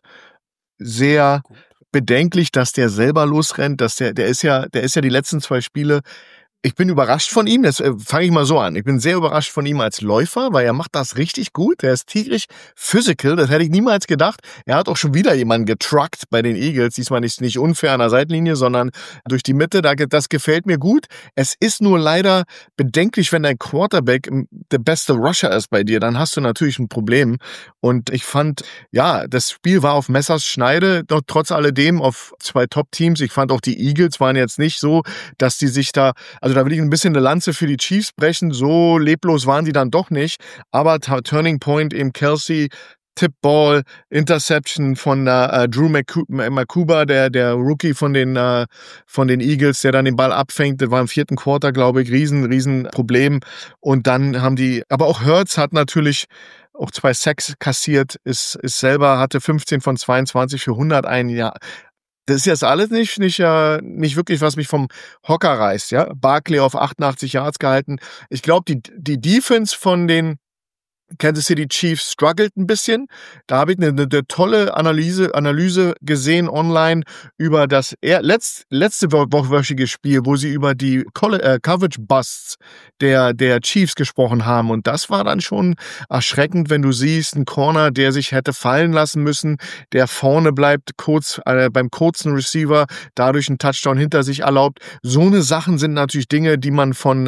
sehr bedenklich, dass der selber losrennt, dass der ist ja die letzten 2 Spiele. Ich bin überrascht von ihm, das fange ich mal so an. Ich bin sehr überrascht von ihm als Läufer, weil er macht das richtig gut. Er ist tierisch physical, das hätte ich niemals gedacht. Er hat auch schon wieder jemanden getruckt bei den Eagles. Diesmal nicht unfair an der Seitenlinie, sondern durch die Mitte. Das gefällt mir gut. Es ist nur leider bedenklich, wenn dein Quarterback der beste Rusher ist bei dir. Dann hast du natürlich ein Problem. Und ich fand, ja, das Spiel war auf Messers Schneide, doch trotz alledem auf 2 Top-Teams. Ich fand auch die Eagles waren jetzt nicht so, dass die sich da, also da will ich ein bisschen eine Lanze für die Chiefs brechen. So leblos waren die dann doch nicht. Aber Turning Point eben Kelsey, Tip-Ball, Interception von Drew Makuba, der Rookie von den Eagles, der dann den Ball abfängt. Das war im 4. Quarter, glaube ich, riesen Problem. Und dann aber auch Hurts hat natürlich auch 2 Sacks kassiert, ist selber, hatte 15 von 22 für 101 Yards. Das ist jetzt alles nicht wirklich, was mich vom Hocker reißt, ja. Barkley auf 88 Yards gehalten. Ich glaube, die Defense von den Kansas City Chiefs struggelt ein bisschen. Da habe ich eine tolle Analyse gesehen online über das letzte wöchige Spiel, wo sie über die Coverage Busts der Chiefs gesprochen haben. Und das war dann schon erschreckend, wenn du siehst, ein Corner, der sich hätte fallen lassen müssen, der vorne bleibt, beim kurzen Receiver, dadurch einen Touchdown hinter sich erlaubt. So eine Sachen sind natürlich Dinge, die man von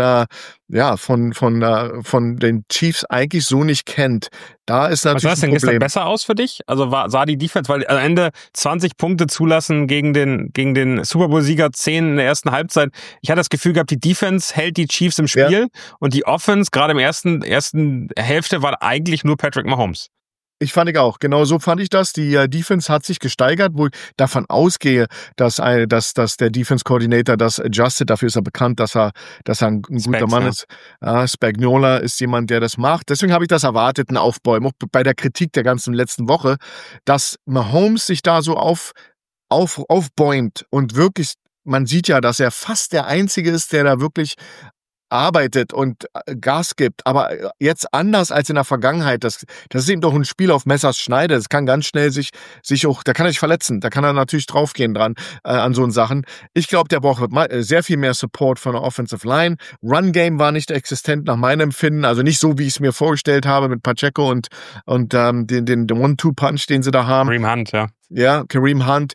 den Chiefs eigentlich so nicht kennt. Da ist natürlich was sah denn gestern besser aus für dich? Also sah die Defense, weil am Ende 20 Punkte zulassen gegen den Super Bowl-Sieger, 10 in der ersten Halbzeit. Ich hatte das Gefühl gehabt, die Defense hält die Chiefs im Spiel und die Offense, gerade im ersten Hälfte, war eigentlich nur Patrick Mahomes. Ich auch. Genau so fand ich das. Die Defense hat sich gesteigert, wo ich davon ausgehe, dass der Defense Coordinator das adjusted. Dafür ist er bekannt, dass er ein guter Mann ist. Spagnuolo ist jemand, der das macht. Deswegen habe ich das erwartet, ein Aufbäumen. Auch bei der Kritik der ganzen letzten Woche, dass Mahomes sich da so aufbäumt und wirklich, man sieht ja, dass er fast der Einzige ist, der da wirklich arbeitet und Gas gibt, aber jetzt anders als in der Vergangenheit. Das ist eben doch ein Spiel auf Messers Schneide. Das kann ganz schnell sich auch, da kann er sich verletzen. Da kann er natürlich draufgehen dran an so Sachen. Ich glaube, der braucht sehr viel mehr Support von der Offensive Line. Run-Game war nicht existent nach meinem Empfinden, also nicht so, wie ich es mir vorgestellt habe mit Pacheco und den One-Two-Punch, den sie da haben. Kareem Hunt, ja. Ja, Kareem Hunt.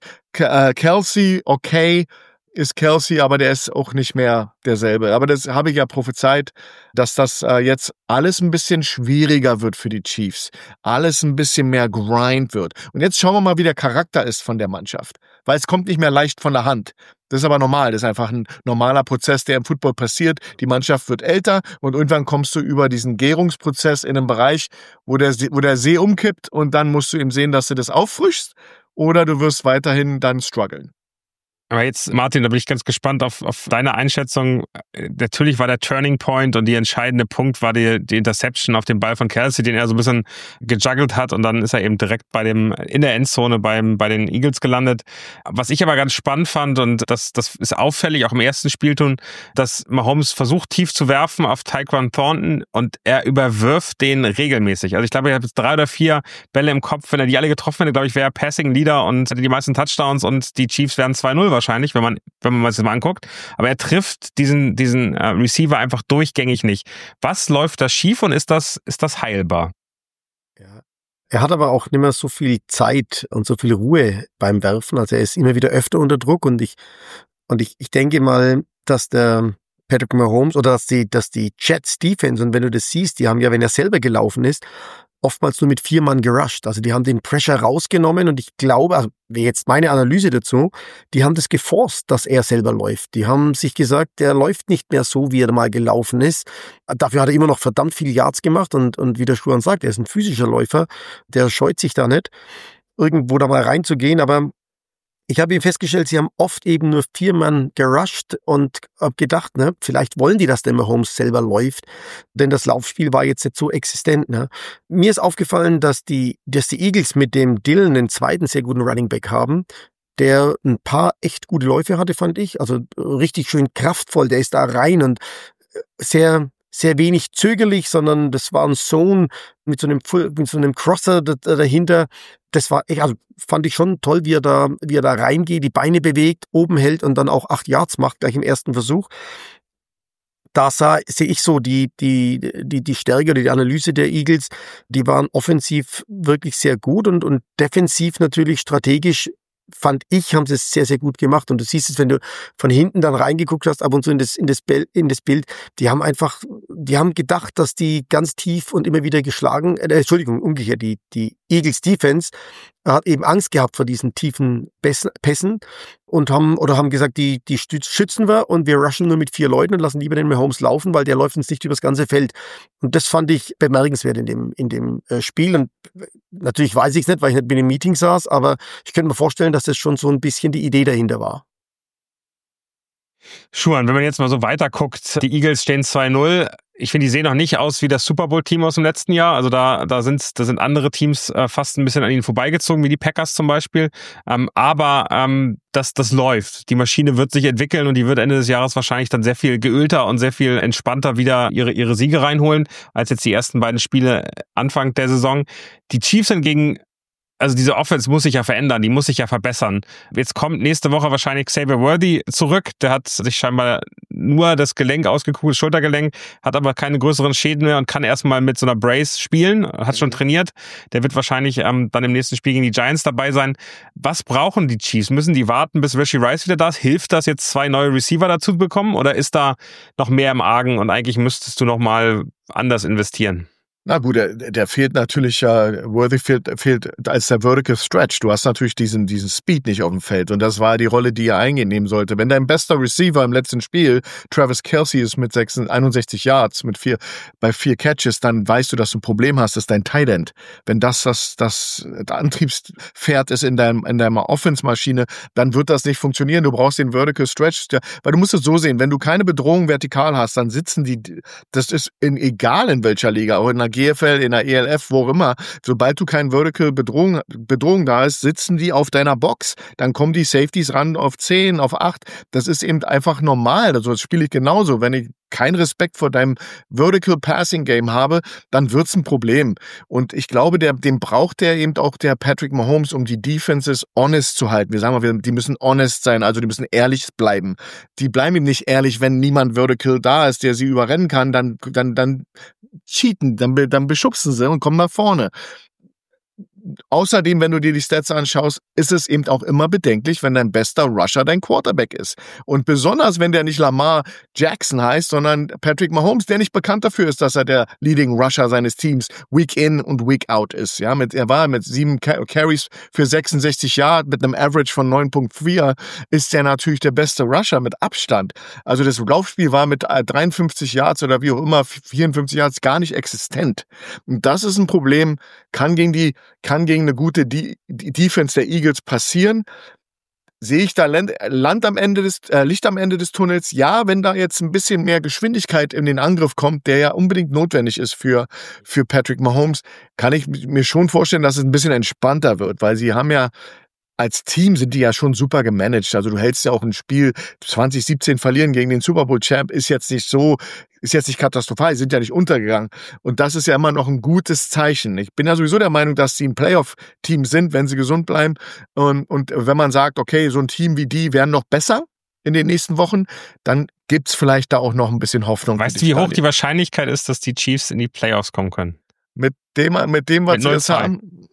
Kelsey, okay, ist Kelsey, aber der ist auch nicht mehr derselbe. Aber das habe ich ja prophezeit, dass das jetzt alles ein bisschen schwieriger wird für die Chiefs. Alles ein bisschen mehr Grind wird. Und jetzt schauen wir mal, wie der Charakter ist von der Mannschaft. Weil es kommt nicht mehr leicht von der Hand. Das ist aber normal. Das ist einfach ein normaler Prozess, der im Football passiert. Die Mannschaft wird älter und irgendwann kommst du über diesen Gärungsprozess in einen Bereich, wo der See umkippt und dann musst du eben sehen, dass du das auffrischst oder du wirst weiterhin dann strugglen. Aber jetzt, Martin, da bin ich ganz gespannt auf deine Einschätzung. Natürlich war der Turning Point und die entscheidende Punkt war die Interception auf den Ball von Kelsey, den er so ein bisschen gejuggelt hat und dann ist er eben direkt in der Endzone bei den Eagles gelandet. Was ich aber ganz spannend fand und das ist auffällig, auch im ersten Spieltun, dass Mahomes versucht, tief zu werfen auf Tyquan Thornton und er überwirft den regelmäßig. Also ich glaube, er hat jetzt 3 oder 4 Bälle im Kopf. Wenn er die alle getroffen hätte, glaube ich, wäre er Passing Leader und hätte die meisten Touchdowns und die Chiefs wären 2-0 wahrscheinlich, wenn man sich das mal anguckt. Aber er trifft diesen Receiver einfach durchgängig nicht. Was läuft da schief und ist das heilbar? Ja. Er hat aber auch nicht mehr so viel Zeit und so viel Ruhe beim Werfen. Also er ist immer wieder öfter unter Druck und ich denke mal, dass der Patrick Mahomes oder dass die Jets Defense, und wenn du das siehst, die haben ja, wenn er selber gelaufen ist, oftmals nur mit 4 Mann gerusht. Also die haben den Pressure rausgenommen und ich glaube, also wäre jetzt meine Analyse dazu, die haben das geforst, dass er selber läuft. Die haben sich gesagt, der läuft nicht mehr so, wie er mal gelaufen ist. Dafür hat er immer noch verdammt viele Yards gemacht und wie der Schuhan sagt, er ist ein physischer Läufer, der scheut sich da nicht, irgendwo da mal reinzugehen, aber ich habe eben festgestellt, sie haben oft eben nur 4 Mann gerusht und habe gedacht, ne, vielleicht wollen die, dass der Mahomes selber läuft, denn das Laufspiel war jetzt nicht so existent. Ne. Mir ist aufgefallen, dass die Eagles mit dem Dillon einen zweiten sehr guten Running Back haben, der ein paar echt gute Läufe hatte, fand ich, also richtig schön kraftvoll, der ist da rein und sehr wenig zögerlich, sondern das war ein Zone mit so einem Crosser dahinter. Das war also fand ich schon toll, wie er da reingeht, die Beine bewegt, oben hält und dann auch 8 Yards macht, gleich im ersten Versuch. Da sehe ich so die Stärke oder die Analyse der Eagles, die waren offensiv wirklich sehr gut und defensiv natürlich strategisch, fand ich, haben sie es sehr, sehr gut gemacht. Und du siehst es, wenn du von hinten dann reingeguckt hast, ab und zu in das Bild, die haben gedacht, dass die ganz tief und immer wieder umgekehrt, die Eagles Defense hat eben Angst gehabt vor diesen tiefen Pässen und haben gesagt, die schützen wir und wir rushen nur mit 4 Leuten und lassen lieber den Mahomes laufen, weil der läuft uns nicht übers ganze Feld. Und das fand ich bemerkenswert in dem Spiel. Und natürlich weiß ich es nicht, weil ich nicht in einem Meeting saß, aber ich könnte mir vorstellen, dass das schon so ein bisschen die Idee dahinter war. Schuhan, wenn man jetzt mal so weiter guckt, die Eagles stehen 2-0. Ich finde, die sehen noch nicht aus wie das Super Bowl-Team aus dem letzten Jahr. Also da sind andere Teams fast ein bisschen an ihnen vorbeigezogen, wie die Packers zum Beispiel. Aber das läuft. Die Maschine wird sich entwickeln und die wird Ende des Jahres wahrscheinlich dann sehr viel geölter und sehr viel entspannter wieder ihre Siege reinholen, als jetzt die ersten beiden Spiele Anfang der Saison. Die Chiefs hingegen, also diese Offense muss sich ja verändern, die muss sich ja verbessern. Jetzt kommt nächste Woche wahrscheinlich Xavier Worthy zurück. Der hat sich scheinbar nur das Gelenk ausgekugelt, Schultergelenk, hat aber keine größeren Schäden mehr und kann erstmal mit so einer Brace spielen, hat schon trainiert. Der wird wahrscheinlich dann im nächsten Spiel gegen die Giants dabei sein. Was brauchen die Chiefs? Müssen die warten, bis Rashee Rice wieder da ist? Hilft das jetzt, 2 neue Receiver dazu bekommen oder ist da noch mehr im Argen und eigentlich müsstest du noch mal anders investieren? Na gut, der fehlt natürlich, Worthy fehlt als der Vertical Stretch. Du hast natürlich diesen Speed nicht auf dem Feld und das war die Rolle, die er einnehmen sollte. Wenn dein bester Receiver im letzten Spiel, Travis Kelce, ist mit 61 Yards, bei 4 Catches, dann weißt du, dass du ein Problem hast, das ist dein Tight End. Wenn das Antriebspferd ist in deiner Offense-Maschine, dann wird das nicht funktionieren. Du brauchst den Vertical Stretch, weil du musst es so sehen, wenn du keine Bedrohung vertikal hast, dann sitzen das ist egal in welcher Liga, auch in der GFL, in der ELF, wo auch immer, sobald du keine Vertical Bedrohung da ist, sitzen die auf deiner Box. Dann kommen die Safeties ran auf 10, auf 8. Das ist eben einfach normal. Also das spiele ich genauso. Wenn ich keinen Respekt vor deinem Vertical Passing Game habe, dann wird's ein Problem. Und ich glaube, den braucht der eben auch der Patrick Mahomes, um die Defenses honest zu halten. Wir sagen mal, die müssen honest sein, also die müssen ehrlich bleiben. Die bleiben ihm nicht ehrlich, wenn niemand vertical da ist, der sie überrennen kann, dann cheaten, dann beschubsen sie und kommen nach vorne. Außerdem, wenn du dir die Stats anschaust, ist es eben auch immer bedenklich, wenn dein bester Rusher dein Quarterback ist. Und besonders, wenn der nicht Lamar Jackson heißt, sondern Patrick Mahomes, der nicht bekannt dafür ist, dass er der Leading Rusher seines Teams Week in und Week out ist. Ja, er war mit 7 Carries für 66 Yards mit einem Average von 9,4 ist der natürlich der beste Rusher mit Abstand. Also das Laufspiel war mit 53 Yards oder wie auch immer 54 Yards gar nicht existent. Und das ist ein Problem, kann gegen eine gute Defense der Eagles passieren. Sehe ich da Licht am Ende des Tunnels? Ja, wenn da jetzt ein bisschen mehr Geschwindigkeit in den Angriff kommt, der ja unbedingt notwendig ist für Patrick Mahomes, kann ich mir schon vorstellen, dass es ein bisschen entspannter wird, weil sie haben ja als Team sind die ja schon super gemanagt. Also du hältst ja auch ein Spiel 2017 verlieren gegen den Super Bowl Champ ist jetzt nicht katastrophal, sind ja nicht untergegangen. Und das ist ja immer noch ein gutes Zeichen. Ich bin ja sowieso der Meinung, dass sie ein Playoff-Team sind, wenn sie gesund bleiben. Und wenn man sagt, okay, so ein Team wie die werden noch besser in den nächsten Wochen, dann gibt's vielleicht da auch noch ein bisschen Hoffnung. Weißt du, wie hoch die Wahrscheinlichkeit ist, dass die Chiefs in die Playoffs kommen können? Mit dem, was sie jetzt haben?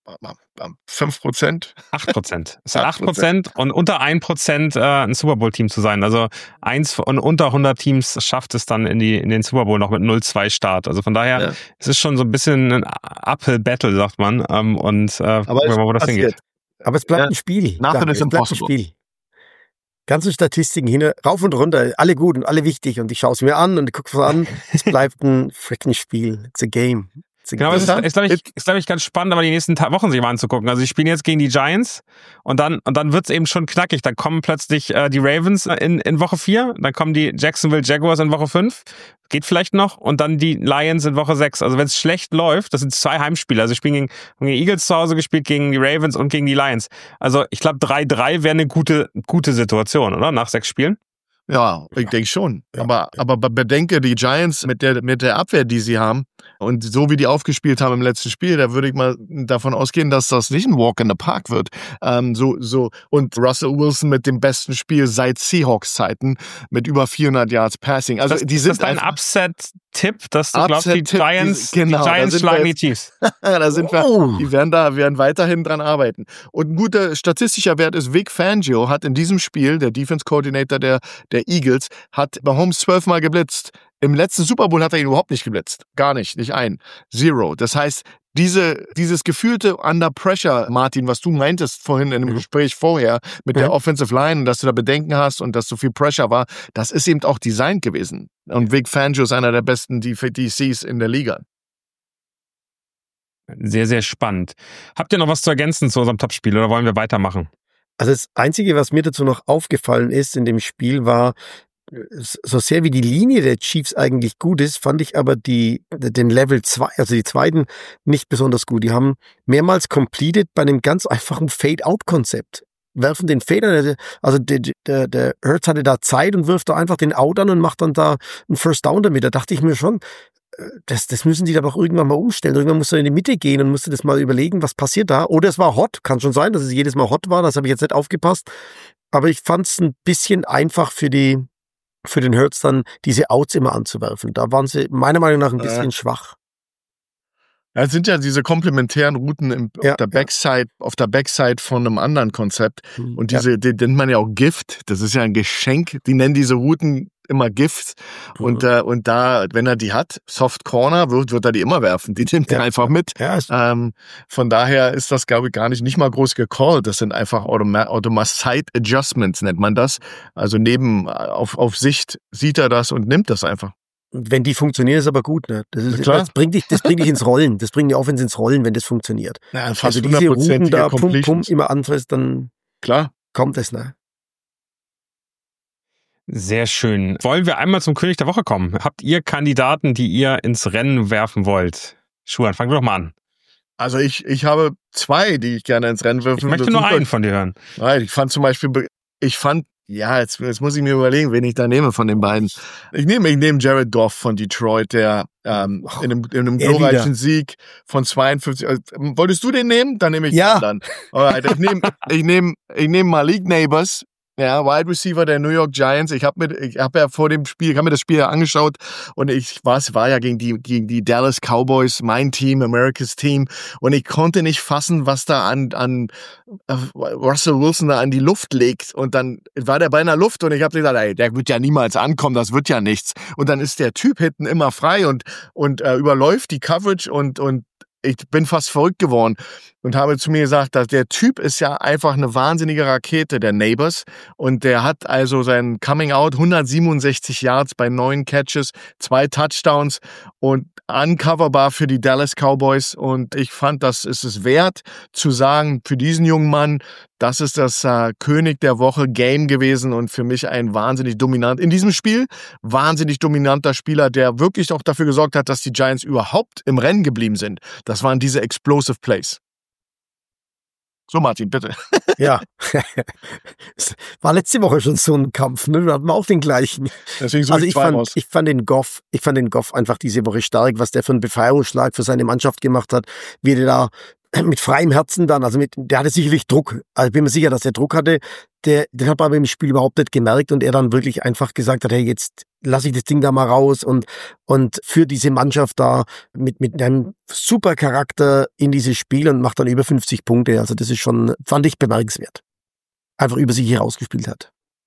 5%? 8%. Es sind 8% und unter 1% ein Super Bowl-Team zu sein. Also eins von unter 100 Teams schafft es dann in den Super Bowl noch mit 0-2 Start. Also von daher es ist schon so ein bisschen ein Uphill-Battle, sagt man. Aber gucken wir mal, wo das hingeht. Aber es bleibt ein Spiel. Nothing is impossible. Ganze Statistiken hin, rauf und runter, alle gut und alle wichtig. Und ich schaue es mir an und ich gucke es an. Es bleibt ein freaking Spiel. It's a game. Genau, es ist glaube ich, ganz spannend, aber die nächsten Wochen sich mal anzugucken. Also, sie spielen jetzt gegen die Giants und dann wird's eben schon knackig. Dann kommen plötzlich die Ravens in Woche 4, dann kommen die Jacksonville Jaguars in Woche 5, geht vielleicht noch, und dann die Lions in Woche 6. Also, wenn es schlecht läuft, das sind 2 Heimspiele. Also, sie spielen gegen die Eagles zu Hause gespielt, gegen die Ravens und gegen die Lions. Also, ich glaube, 3-3 wäre eine gute Situation, oder? Nach 6 Spielen. Ja, ich denke schon. Aber bedenke, die Giants mit der Abwehr, die sie haben, und so wie die aufgespielt haben im letzten Spiel, da würde ich mal davon ausgehen, dass das nicht ein Walk in the Park wird. Und Russell Wilson mit dem besten Spiel seit Seahawks-Zeiten mit über 400 Yards Passing. Also ist das ein Upset-Tipp, dass du glaubst, die Giants schlagen die Chiefs? Da sind wir. Die werden weiterhin dran arbeiten. Und ein guter statistischer Wert ist, Vic Fangio hat in diesem Spiel, der Defense Coordinator der Eagles, hat Mahomes 12 Mal geblitzt. Im letzten Super Bowl hat er ihn überhaupt nicht geblitzt. Gar nicht ein. 0. Das heißt, dieses gefühlte Under Pressure, Martin, was du meintest vorhin in dem Gespräch vorher mit der Offensive Line, dass du da Bedenken hast und dass so viel Pressure war, das ist eben auch designt gewesen. Und Vic Fangio ist einer der besten DCs in der Liga. Sehr, sehr spannend. Habt ihr noch was zu ergänzen zu unserem Topspiel oder wollen wir weitermachen? Also das Einzige, was mir dazu noch aufgefallen ist in dem Spiel, war, so sehr wie die Linie der Chiefs eigentlich gut ist, fand ich aber den Level 2, also die zweiten, nicht besonders gut. Die haben mehrmals completed bei einem ganz einfachen Fade-Out-Konzept. Werfen den Fader, also der Hurts hatte da Zeit und wirft da einfach den Out an und macht dann da einen First Down damit. Da dachte ich mir schon, das müssen die da doch irgendwann mal umstellen. Irgendwann musst du in die Mitte gehen und musst du das mal überlegen, was passiert da. Oder es war hot, kann schon sein, dass es jedes Mal hot war, das habe ich jetzt nicht aufgepasst. Aber ich fand es ein bisschen einfach für den Hurts dann diese Outs immer anzuwerfen. Da waren sie meiner Meinung nach ein bisschen schwach. Ja, es sind ja diese komplementären Routen auf der Backside von einem anderen Konzept. Und die nennt man ja auch Gift. Das ist ja ein Geschenk. Die nennen diese Routen immer Gift. Und da, wenn er die hat, Soft Corner, wird er die immer werfen. Die nimmt er einfach mit. Ja, von daher ist das, glaube ich, nicht mal groß gecallt. Das sind einfach Side Adjustments, nennt man das. Also auf Sicht sieht er das und nimmt das einfach. Wenn die funktionieren, ist aber gut, ne? Das bringt dich ins Rollen. Das bringt die Offense ins Rollen, wenn das funktioniert. Ja, fast also diese Routen da pum, immer anfasst, dann kommt es, ne? Sehr schön. Wollen wir einmal zum König der Woche kommen? Habt ihr Kandidaten, die ihr ins Rennen werfen wollt? Schuhan, fangen wir doch mal an. Also ich habe 2, die ich gerne ins Rennen werfen würde. Ich möchte nur einen von dir hören. Nein, ich fand Ja, jetzt muss ich mir überlegen, wen ich da nehme von den beiden. Ich nehme Jared Goff von Detroit, der in einem glorreichen Sieg von 52. Wolltest du den nehmen? Dann nehme ich den anderen. Alright, ich nehme Malik Neighbors. Ja, Wide Receiver der New York Giants. Ich habe ja vor dem Spiel, ich habe mir das Spiel ja angeschaut und es war ja gegen die Dallas Cowboys, mein Team, America's Team, und ich konnte nicht fassen, was da an Russell Wilson da an die Luft legt, und dann war der Ball in der Luft und ich habe gesagt, ey, der wird ja niemals ankommen, das wird ja nichts, und dann ist der Typ hinten immer frei und überläuft die Coverage und ich bin fast verrückt geworden und habe zu mir gesagt, dass der Typ ist ja einfach eine wahnsinnige Rakete, der Neighbors. Und der hat also sein Coming Out 167 Yards bei 9 Catches, 2 Touchdowns und uncoverbar für die Dallas Cowboys. Und ich fand, das ist es wert zu sagen, für diesen jungen Mann, das ist das König der Woche Game gewesen und für mich ein wahnsinnig in diesem Spiel wahnsinnig dominanter Spieler, der wirklich auch dafür gesorgt hat, dass die Giants überhaupt im Rennen geblieben sind. Das waren diese Explosive Plays. So, Martin, bitte. Ja, es war letzte Woche schon so ein Kampf, ne? Wir hatten auch den gleichen. Deswegen ich fand den Goff einfach diese Woche stark, was der für einen Befreiungsschlag für seine Mannschaft gemacht hat, wie der da mit freiem Herzen dann, der hatte sicherlich Druck. Also ich bin mir sicher, dass er Druck hatte. Den hat man aber im Spiel überhaupt nicht gemerkt und er dann wirklich einfach gesagt hat, hey, jetzt lasse ich das Ding da mal raus und für diese Mannschaft da mit einem super Charakter in dieses Spiel und macht dann über 50 Punkte. Also das ist schon, fand ich bemerkenswert. Einfach über sich herausgespielt hat.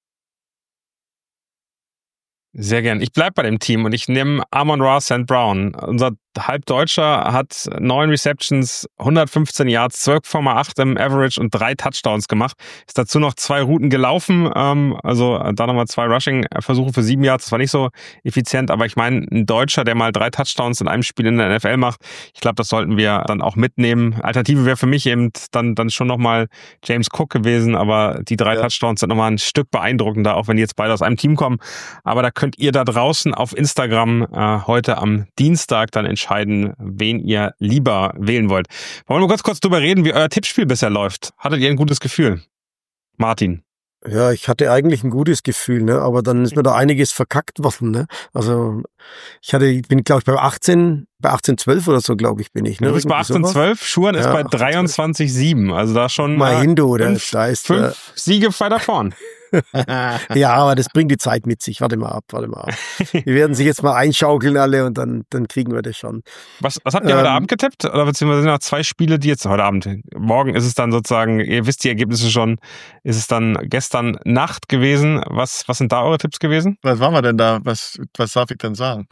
Sehr gern. Ich bleib bei dem Team und ich nehme Amon-Ra St. Brown. Unser Halbdeutscher hat 9 Receptions, 115 Yards, 12,8 im Average und 3 Touchdowns gemacht. Ist dazu noch 2 Routen gelaufen, also da nochmal 2 Rushing-Versuche für 7 Yards. Das war nicht so effizient, aber ich meine, ein Deutscher, der mal 3 Touchdowns in einem Spiel in der NFL macht, ich glaube, das sollten wir dann auch mitnehmen. Alternative wäre für mich eben dann schon nochmal James Cook gewesen, aber die 3 Touchdowns sind nochmal ein Stück beeindruckender, auch wenn die jetzt beide aus einem Team kommen. Aber da könnt ihr da draußen auf Instagram heute am Dienstag dann entscheiden, wen ihr lieber wählen wollt. Wollen wir kurz drüber reden, wie euer Tippspiel bisher läuft? Hattet ihr ein gutes Gefühl? Martin? Ja, ich hatte eigentlich ein gutes Gefühl, ne? Aber dann ist mir da einiges verkackt worden, ne? Also ich bin, glaube ich, bei 18,12 oder so, glaube ich, bin ich. Ne? Du bist bei 18,12, Schuhan ist bei 23,7. Also da schon mal Hindu, da ist 5 Siege weiter vorn. Ja, aber das bringt die Zeit mit sich. Warte mal ab. Wir werden sich jetzt mal einschaukeln alle und dann kriegen wir das schon. Was habt ihr heute Abend getippt? Oder beziehungsweise sind noch 2 Spiele, die jetzt heute Abend, morgen ist es dann sozusagen, ihr wisst die Ergebnisse schon, ist es dann gestern Nacht gewesen. Was sind da eure Tipps gewesen? Was waren wir denn da? Was darf ich denn sagen?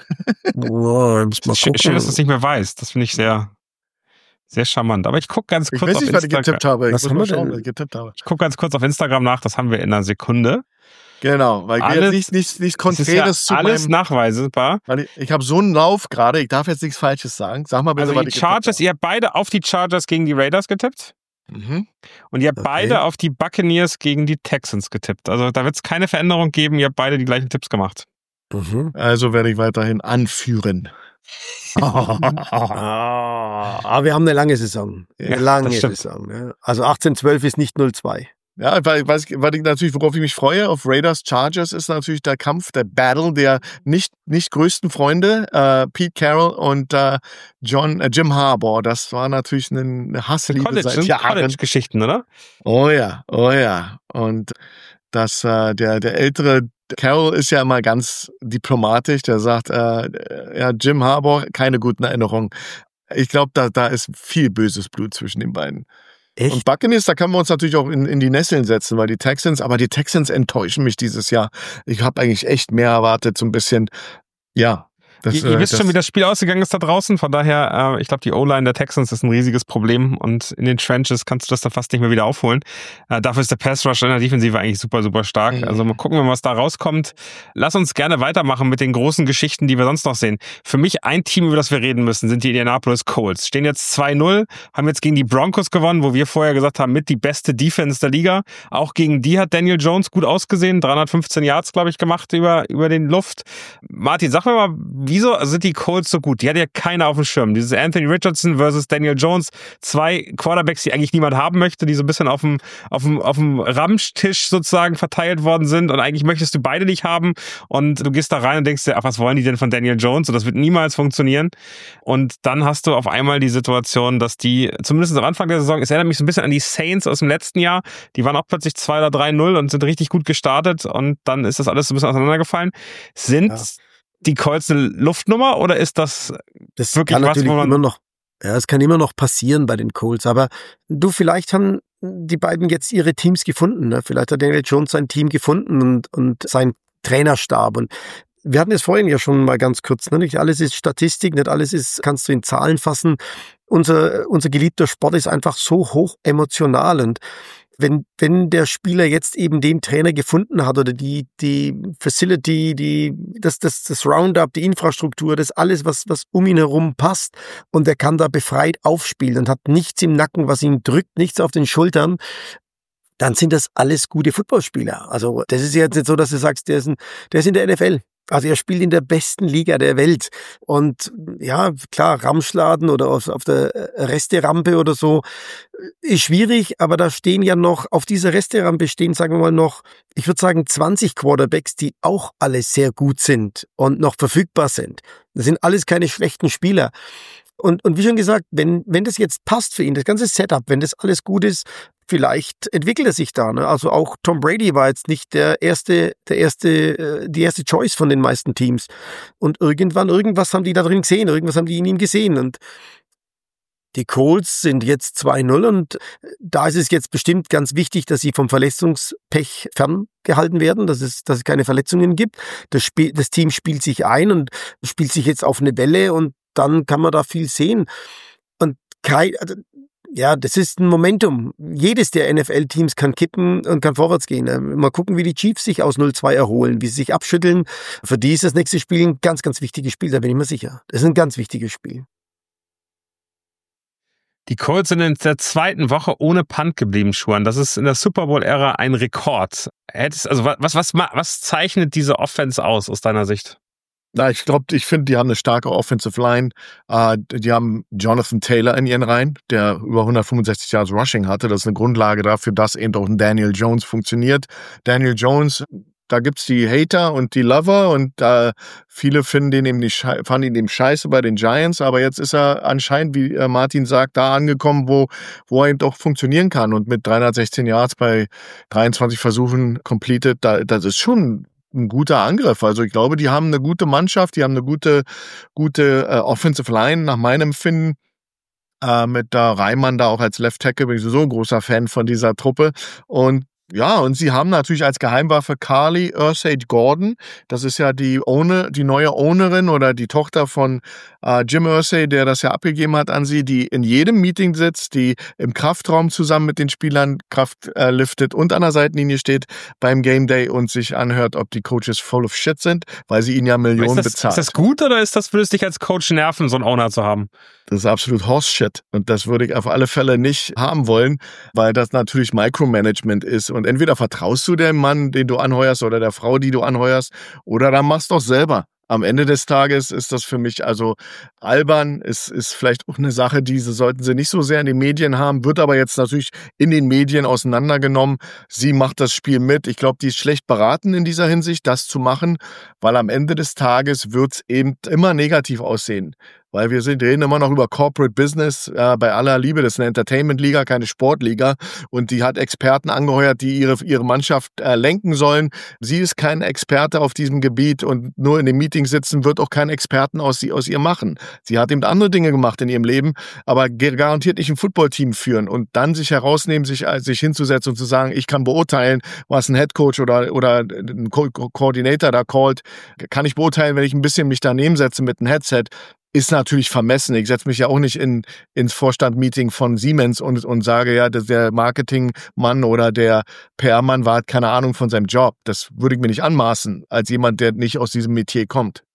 Schön, dass du es nicht mehr weißt. Das finde ich sehr, sehr charmant. Aber ich gucke ganz kurz auf Instagram. Ich weiß nicht, was ich getippt habe. Was haben wir denn? Ich gucke ganz kurz auf Instagram nach. Das haben wir in einer Sekunde. Genau, weil ich jetzt nichts Konträres zu alles nachweisbar. Weil ich habe so einen Lauf gerade. Ich darf jetzt nichts Falsches sagen. Sag mal bitte, also die Chargers, ihr habt beide auf die Chargers gegen die Raiders getippt. Mhm. Und ihr habt beide auf die Buccaneers gegen die Texans getippt. Also da wird es keine Veränderung geben. Ihr habt beide die gleichen Tipps gemacht. Mhm. Also werde ich weiterhin anführen. Aber wir haben eine lange Saison. Saison. Ja. Also 18-12 ist nicht 0-2. Ja, worauf ich mich freue, auf Raiders Chargers ist natürlich der Kampf, der Battle der nicht größten Freunde, Pete Carroll und Jim Harbaugh. Das war natürlich eine Hassliebe seit Jahren. College-Geschichten, oder? Oh ja. Und der ältere Carroll ist ja immer ganz diplomatisch. Der sagt, Jim Harbaugh, keine guten Erinnerungen. Ich glaube, da ist viel böses Blut zwischen den beiden. Echt? Und Buccaneers, da können wir uns natürlich auch in die Nesseln setzen, weil die Texans enttäuschen mich dieses Jahr. Ich habe eigentlich echt mehr erwartet, so ein bisschen, ja. Ihr wisst schon, wie das Spiel ausgegangen ist da draußen. Von daher, ich glaube, die O-Line der Texans ist ein riesiges Problem und in den Trenches kannst du das dann fast nicht mehr wieder aufholen. Dafür ist der Pass-Rush in der Defensive eigentlich super, super stark. Mhm. Also mal gucken, was da rauskommt. Lass uns gerne weitermachen mit den großen Geschichten, die wir sonst noch sehen. Für mich ein Team, über das wir reden müssen, sind die Indianapolis Colts. Stehen jetzt 2-0, haben jetzt gegen die Broncos gewonnen, wo wir vorher gesagt haben, mit die beste Defense der Liga. Auch gegen die hat Daniel Jones gut ausgesehen. 315 Yards, glaube ich, gemacht über den Luft. Martin, sag mir mal, wieso sind die Colts so gut? Die hat ja keiner auf dem Schirm. Dieses Anthony Richardson versus Daniel Jones, 2 Quarterbacks, die eigentlich niemand haben möchte, die so ein bisschen auf dem Ramstisch sozusagen verteilt worden sind und eigentlich möchtest du beide nicht haben und du gehst da rein und denkst dir, ach, was wollen die denn von Daniel Jones? Und das wird niemals funktionieren. Und dann hast du auf einmal die Situation, dass die, zumindest am Anfang der Saison, es erinnert mich so ein bisschen an die Saints aus dem letzten Jahr, die waren auch plötzlich 2 oder 3-0 und sind richtig gut gestartet und dann ist das alles so ein bisschen auseinandergefallen. Sind die Colts eine Luftnummer oder ist das wirklich kann was, natürlich wo man... immer noch, es kann immer noch passieren bei den Colts, aber vielleicht haben die beiden jetzt ihre Teams gefunden. Ne? Vielleicht hat Daniel Jones sein Team gefunden und sein Trainerstab. Und wir hatten es vorhin ja schon mal ganz kurz, ne? Nicht alles ist Statistik, nicht alles kannst du in Zahlen fassen. Unser geliebter Sport ist einfach so hoch emotional und wenn der Spieler jetzt eben den Trainer gefunden hat oder die Facility, das Roundup, die Infrastruktur, das alles, was um ihn herum passt und er kann da befreit aufspielen und hat nichts im Nacken, was ihn drückt, nichts auf den Schultern, dann sind das alles gute Footballspieler. Also das ist jetzt nicht so, dass du sagst, der ist in der NFL. Also er spielt in der besten Liga der Welt. Und ja, klar, Ramschladen oder auf der Resterampe oder so ist schwierig, aber da stehen ja noch, auf dieser Resterampe stehen, sagen wir mal noch, ich würde sagen 20 Quarterbacks, die auch alle sehr gut sind und noch verfügbar sind. Das sind alles keine schlechten Spieler. Und wie schon gesagt, wenn das jetzt passt für ihn, das ganze Setup, wenn das alles gut ist, vielleicht entwickelt er sich da. Ne? Also auch Tom Brady war jetzt nicht die erste Choice von den meisten Teams. Und irgendwas haben die da drin gesehen, irgendwas haben die in ihm gesehen. Und die Colts sind jetzt 2-0 und da ist es jetzt bestimmt ganz wichtig, dass sie vom Verletzungspech ferngehalten werden, dass es keine Verletzungen gibt. Das Team spielt sich ein und spielt sich jetzt auf eine Welle und dann kann man da viel sehen. Und das ist ein Momentum. Jedes der NFL-Teams kann kippen und kann vorwärts gehen. Mal gucken, wie die Chiefs sich aus 0-2 erholen, wie sie sich abschütteln. Für die ist das nächste Spiel ein ganz, ganz wichtiges Spiel, da bin ich mir sicher. Das ist ein ganz wichtiges Spiel. Die Colts sind in der 2. Woche ohne Punt geblieben, Schuhan. Das ist in der Super Bowl-Ära ein Rekord. Was zeichnet diese Offense aus deiner Sicht? Na, ich finde, die haben eine starke Offensive Line. Die haben Jonathan Taylor in ihren Reihen, der über 165 Yards Rushing hatte. Das ist eine Grundlage dafür, dass eben auch ein Daniel Jones funktioniert. Daniel Jones, da gibt's die Hater und die Lover und viele fanden ihn eben scheiße bei den Giants, aber jetzt ist er anscheinend, wie Martin sagt, da angekommen, wo er eben doch funktionieren kann und mit 316 Yards bei 23 Versuchen completed, das ist schon ein guter Angriff. Also ich glaube, die haben eine gute Mannschaft, die haben eine gute Offensive Line nach meinem Empfinden. Mit der Reimann da auch als Left Tackle bin ich so ein großer Fan von dieser Truppe. Und sie haben natürlich als Geheimwaffe Carly Irsay-Gordon. Das ist ja die neue Ownerin oder die Tochter von Jim Irsay, der das ja abgegeben hat an sie, die in jedem Meeting sitzt, die im Kraftraum zusammen mit den Spielern Kraft liftet und an der Seitenlinie steht beim Game Day und sich anhört, ob die Coaches full of shit sind, weil sie ihnen ja Millionen bezahlt. Ist das gut oder würde es dich als Coach nerven, so einen Owner zu haben? Das ist absolut Horse-Shit. Und das würde ich auf alle Fälle nicht haben wollen, weil das natürlich Micromanagement ist. Und entweder vertraust du dem Mann, den du anheuerst, oder der Frau, die du anheuerst, oder dann machst du doch selber. Am Ende des Tages ist das für mich also albern, ist vielleicht auch eine Sache, sollten sie nicht so sehr in den Medien haben, wird aber jetzt natürlich in den Medien auseinandergenommen. Sie macht das Spiel mit. Ich glaube, die ist schlecht beraten in dieser Hinsicht, das zu machen, weil am Ende des Tages wird es eben immer negativ aussehen. Weil wir reden immer noch über Corporate Business, bei aller Liebe, das ist eine Entertainment-Liga, keine Sportliga. Und die hat Experten angeheuert, die ihre Mannschaft lenken sollen. Sie ist kein Experte auf diesem Gebiet und nur in den Meetings sitzen wird auch kein Experten aus ihr machen. Sie hat eben andere Dinge gemacht in ihrem Leben, aber garantiert nicht ein Footballteam führen und dann sich herausnehmen, sich hinzusetzen und zu sagen, ich kann beurteilen, was ein Headcoach oder ein Coordinator da callt, kann ich beurteilen, wenn ich ein bisschen mich daneben setze mit einem Headset. Ist natürlich vermessen. Ich setze mich ja auch nicht ins Vorstandmeeting von Siemens und sage, ja, der Marketingmann oder der PR-Mann hat keine Ahnung von seinem Job. Das würde ich mir nicht anmaßen, als jemand, der nicht aus diesem Metier kommt.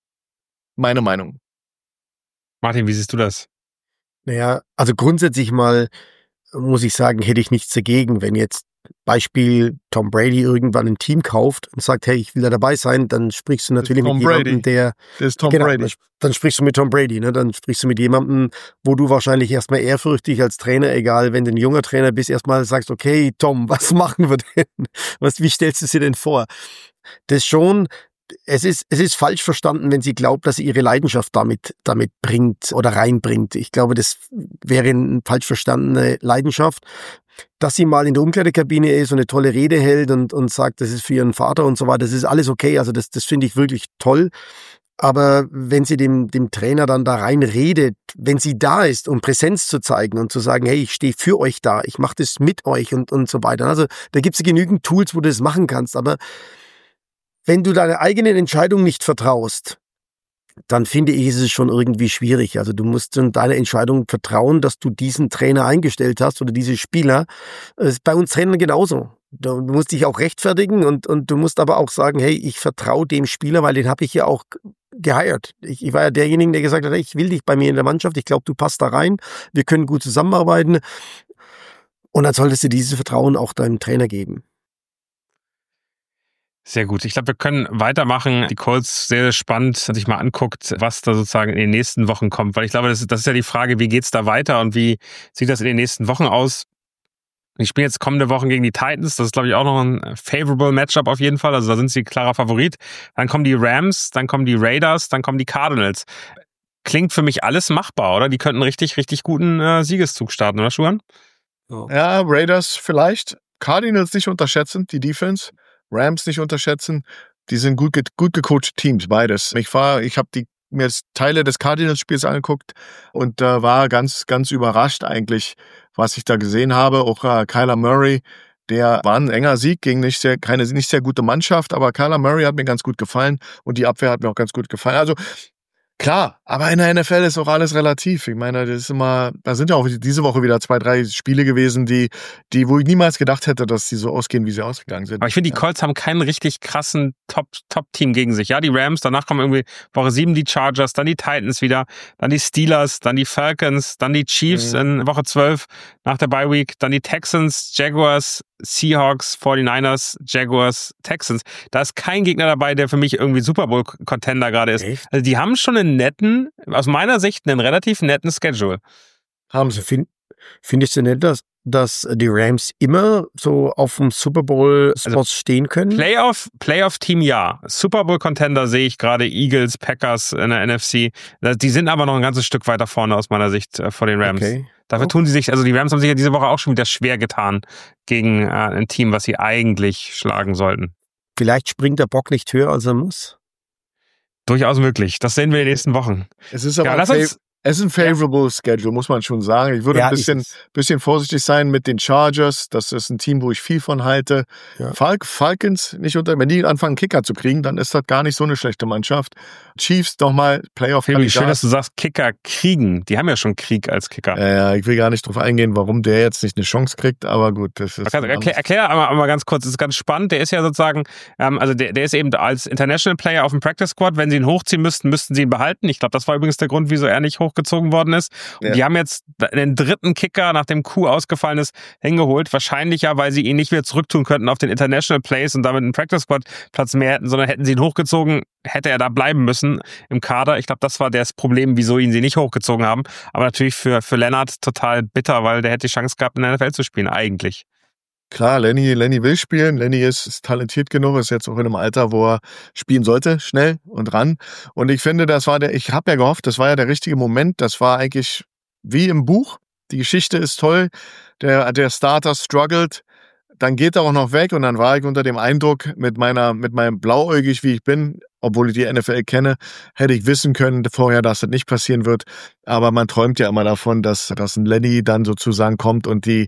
Meine Meinung. Martin, wie siehst du das? Naja, also grundsätzlich mal muss ich sagen, hätte ich nichts dagegen, wenn jetzt Beispiel Tom Brady irgendwann ein Team kauft und sagt, hey, ich will da dabei sein, dann sprichst du natürlich mit jemandem, Das ist Tom genau, Brady. Dann sprichst du mit Tom Brady, ne? Dann sprichst du mit jemandem, wo du wahrscheinlich erstmal ehrfürchtig als Trainer, egal, wenn du ein junger Trainer bist, erstmal sagst, okay, Tom, was machen wir denn? Wie stellst du es dir denn vor? Das schon, es ist falsch verstanden, wenn sie glaubt, dass sie ihre Leidenschaft damit bringt oder reinbringt. Ich glaube, das wäre eine falsch verstandene Leidenschaft. Dass sie mal in der Umkleidekabine ist und eine tolle Rede hält und sagt, das ist für ihren Vater und so weiter, das ist alles okay. Also das finde ich wirklich toll. Aber wenn sie dem Trainer dann da rein redet, wenn sie da ist, um Präsenz zu zeigen und zu sagen, hey, ich stehe für euch da, ich mache das mit euch und so weiter. Also da gibt es genügend Tools, wo du das machen kannst. Aber wenn du deiner eigenen Entscheidung nicht vertraust, dann finde ich, ist es schon irgendwie schwierig. Also du musst in deiner Entscheidung vertrauen, dass du diesen Trainer eingestellt hast oder diese Spieler. Das ist bei uns Trainern genauso. Du musst dich auch rechtfertigen und du musst aber auch sagen, hey, ich vertraue dem Spieler, weil den habe ich ja auch geheiert. Ich war ja derjenige, der gesagt hat, hey, ich will dich bei mir in der Mannschaft, ich glaube, du passt da rein, wir können gut zusammenarbeiten. Und dann solltest du dieses Vertrauen auch deinem Trainer geben. Sehr gut. Ich glaube, wir können weitermachen. Die Colts, sehr, sehr spannend, wenn man sich mal anguckt, was da sozusagen in den nächsten Wochen kommt. Weil ich glaube, das ist ja die Frage, wie geht's da weiter und wie sieht das in den nächsten Wochen aus? Ich spiele jetzt kommende Wochen gegen die Titans. Das ist, glaube ich, auch noch ein favorable Matchup auf jeden Fall. Also da sind sie klarer Favorit. Dann kommen die Rams, dann kommen die Raiders, dann kommen die Cardinals. Klingt für mich alles machbar, oder? Die könnten richtig, richtig guten Siegeszug starten, oder Schuhan? Ja, Raiders vielleicht. Cardinals nicht unterschätzen, die Defense. Rams nicht unterschätzen. Die sind gut gecoachte Teams, beides. Ich habe mir Teile des Cardinals-Spiels angeguckt und war ganz, ganz überrascht eigentlich, was ich da gesehen habe. Auch Kyler Murray, der war ein enger Sieg gegen nicht sehr gute Mannschaft, aber Kyler Murray hat mir ganz gut gefallen und die Abwehr hat mir auch ganz gut gefallen. Also klar, aber in der NFL ist auch alles relativ. Ich meine, da sind ja auch diese Woche wieder 2, 3 Spiele gewesen, wo ich niemals gedacht hätte, dass die so ausgehen, wie sie ausgegangen sind. Aber ich finde, die Colts haben keinen richtig krassen Top-Team gegen sich. Ja, die Rams, danach kommen irgendwie Woche 7 die Chargers, dann die Titans wieder, dann die Steelers, dann die Falcons, dann die Chiefs in Woche 12 nach der Bye-Week, dann die Texans, Jaguars, Seahawks, 49ers, Jaguars, Texans. Da ist kein Gegner dabei, der für mich irgendwie Super Bowl-Contender gerade ist. Echt? Also die haben schon aus meiner Sicht einen relativ netten Schedule. Haben sie. Findest du nicht, dass die Rams immer so auf dem Super Bowl-Spots stehen können? Playoff-Team ja. Super Bowl-Contender sehe ich gerade Eagles, Packers in der NFC. Die sind aber noch ein ganzes Stück weiter vorne aus meiner Sicht vor den Rams. Okay. Dafür tun sie sich, also die Rams haben sich ja diese Woche auch schon wieder schwer getan gegen ein Team, was sie eigentlich schlagen sollten. Vielleicht springt der Bock nicht höher, als er muss. Durchaus möglich. Das sehen wir in den nächsten Wochen. Es ist aber es ist ein favorable Schedule, muss man schon sagen. Ich würde ein bisschen vorsichtig sein mit den Chargers. Das ist ein Team, wo ich viel von halte. Ja. Falcons nicht wenn die anfangen, Kicker zu kriegen, dann ist das gar nicht so eine schlechte Mannschaft. Chiefs nochmal Playoff-Kandidat. Schön, dass du sagst, Kicker kriegen. Die haben ja schon Krieg als Kicker. Ja, ich will gar nicht drauf eingehen, warum der jetzt nicht eine Chance kriegt, aber gut. Das ist erklär aber ganz kurz, das ist ganz spannend. Der ist ja sozusagen, also der ist eben als International Player auf dem Practice Squad. Wenn sie ihn hochziehen müssten sie ihn behalten. Ich glaube, das war übrigens der Grund, wieso er nicht hochgezogen worden ist. Und die haben jetzt den dritten Kicker, nachdem Q ausgefallen ist, hingeholt. Wahrscheinlich ja, weil sie ihn nicht wieder zurücktun könnten auf den International Plays und damit einen Practice Squad Platz mehr hätten, sondern hätten sie ihn hochgezogen, hätte er da bleiben müssen im Kader. Ich glaube, das war das Problem, wieso ihn sie nicht hochgezogen haben. Aber natürlich für Leonard total bitter, weil der hätte die Chance gehabt, in der NFL zu spielen, eigentlich. Klar, Lenny will spielen. Lenny ist talentiert genug, ist jetzt auch in einem Alter, wo er spielen sollte, schnell und ran. Und ich finde, ich habe ja gehofft, das war ja der richtige Moment. Das war eigentlich wie im Buch. Die Geschichte ist toll. Der Starter struggelt. Dann geht er auch noch weg und dann war ich unter dem Eindruck mit meinem blauäugig, wie ich bin, obwohl ich die NFL kenne, hätte ich wissen können vorher, dass das nicht passieren wird. Aber man träumt ja immer davon, dass ein Lenny dann sozusagen kommt und die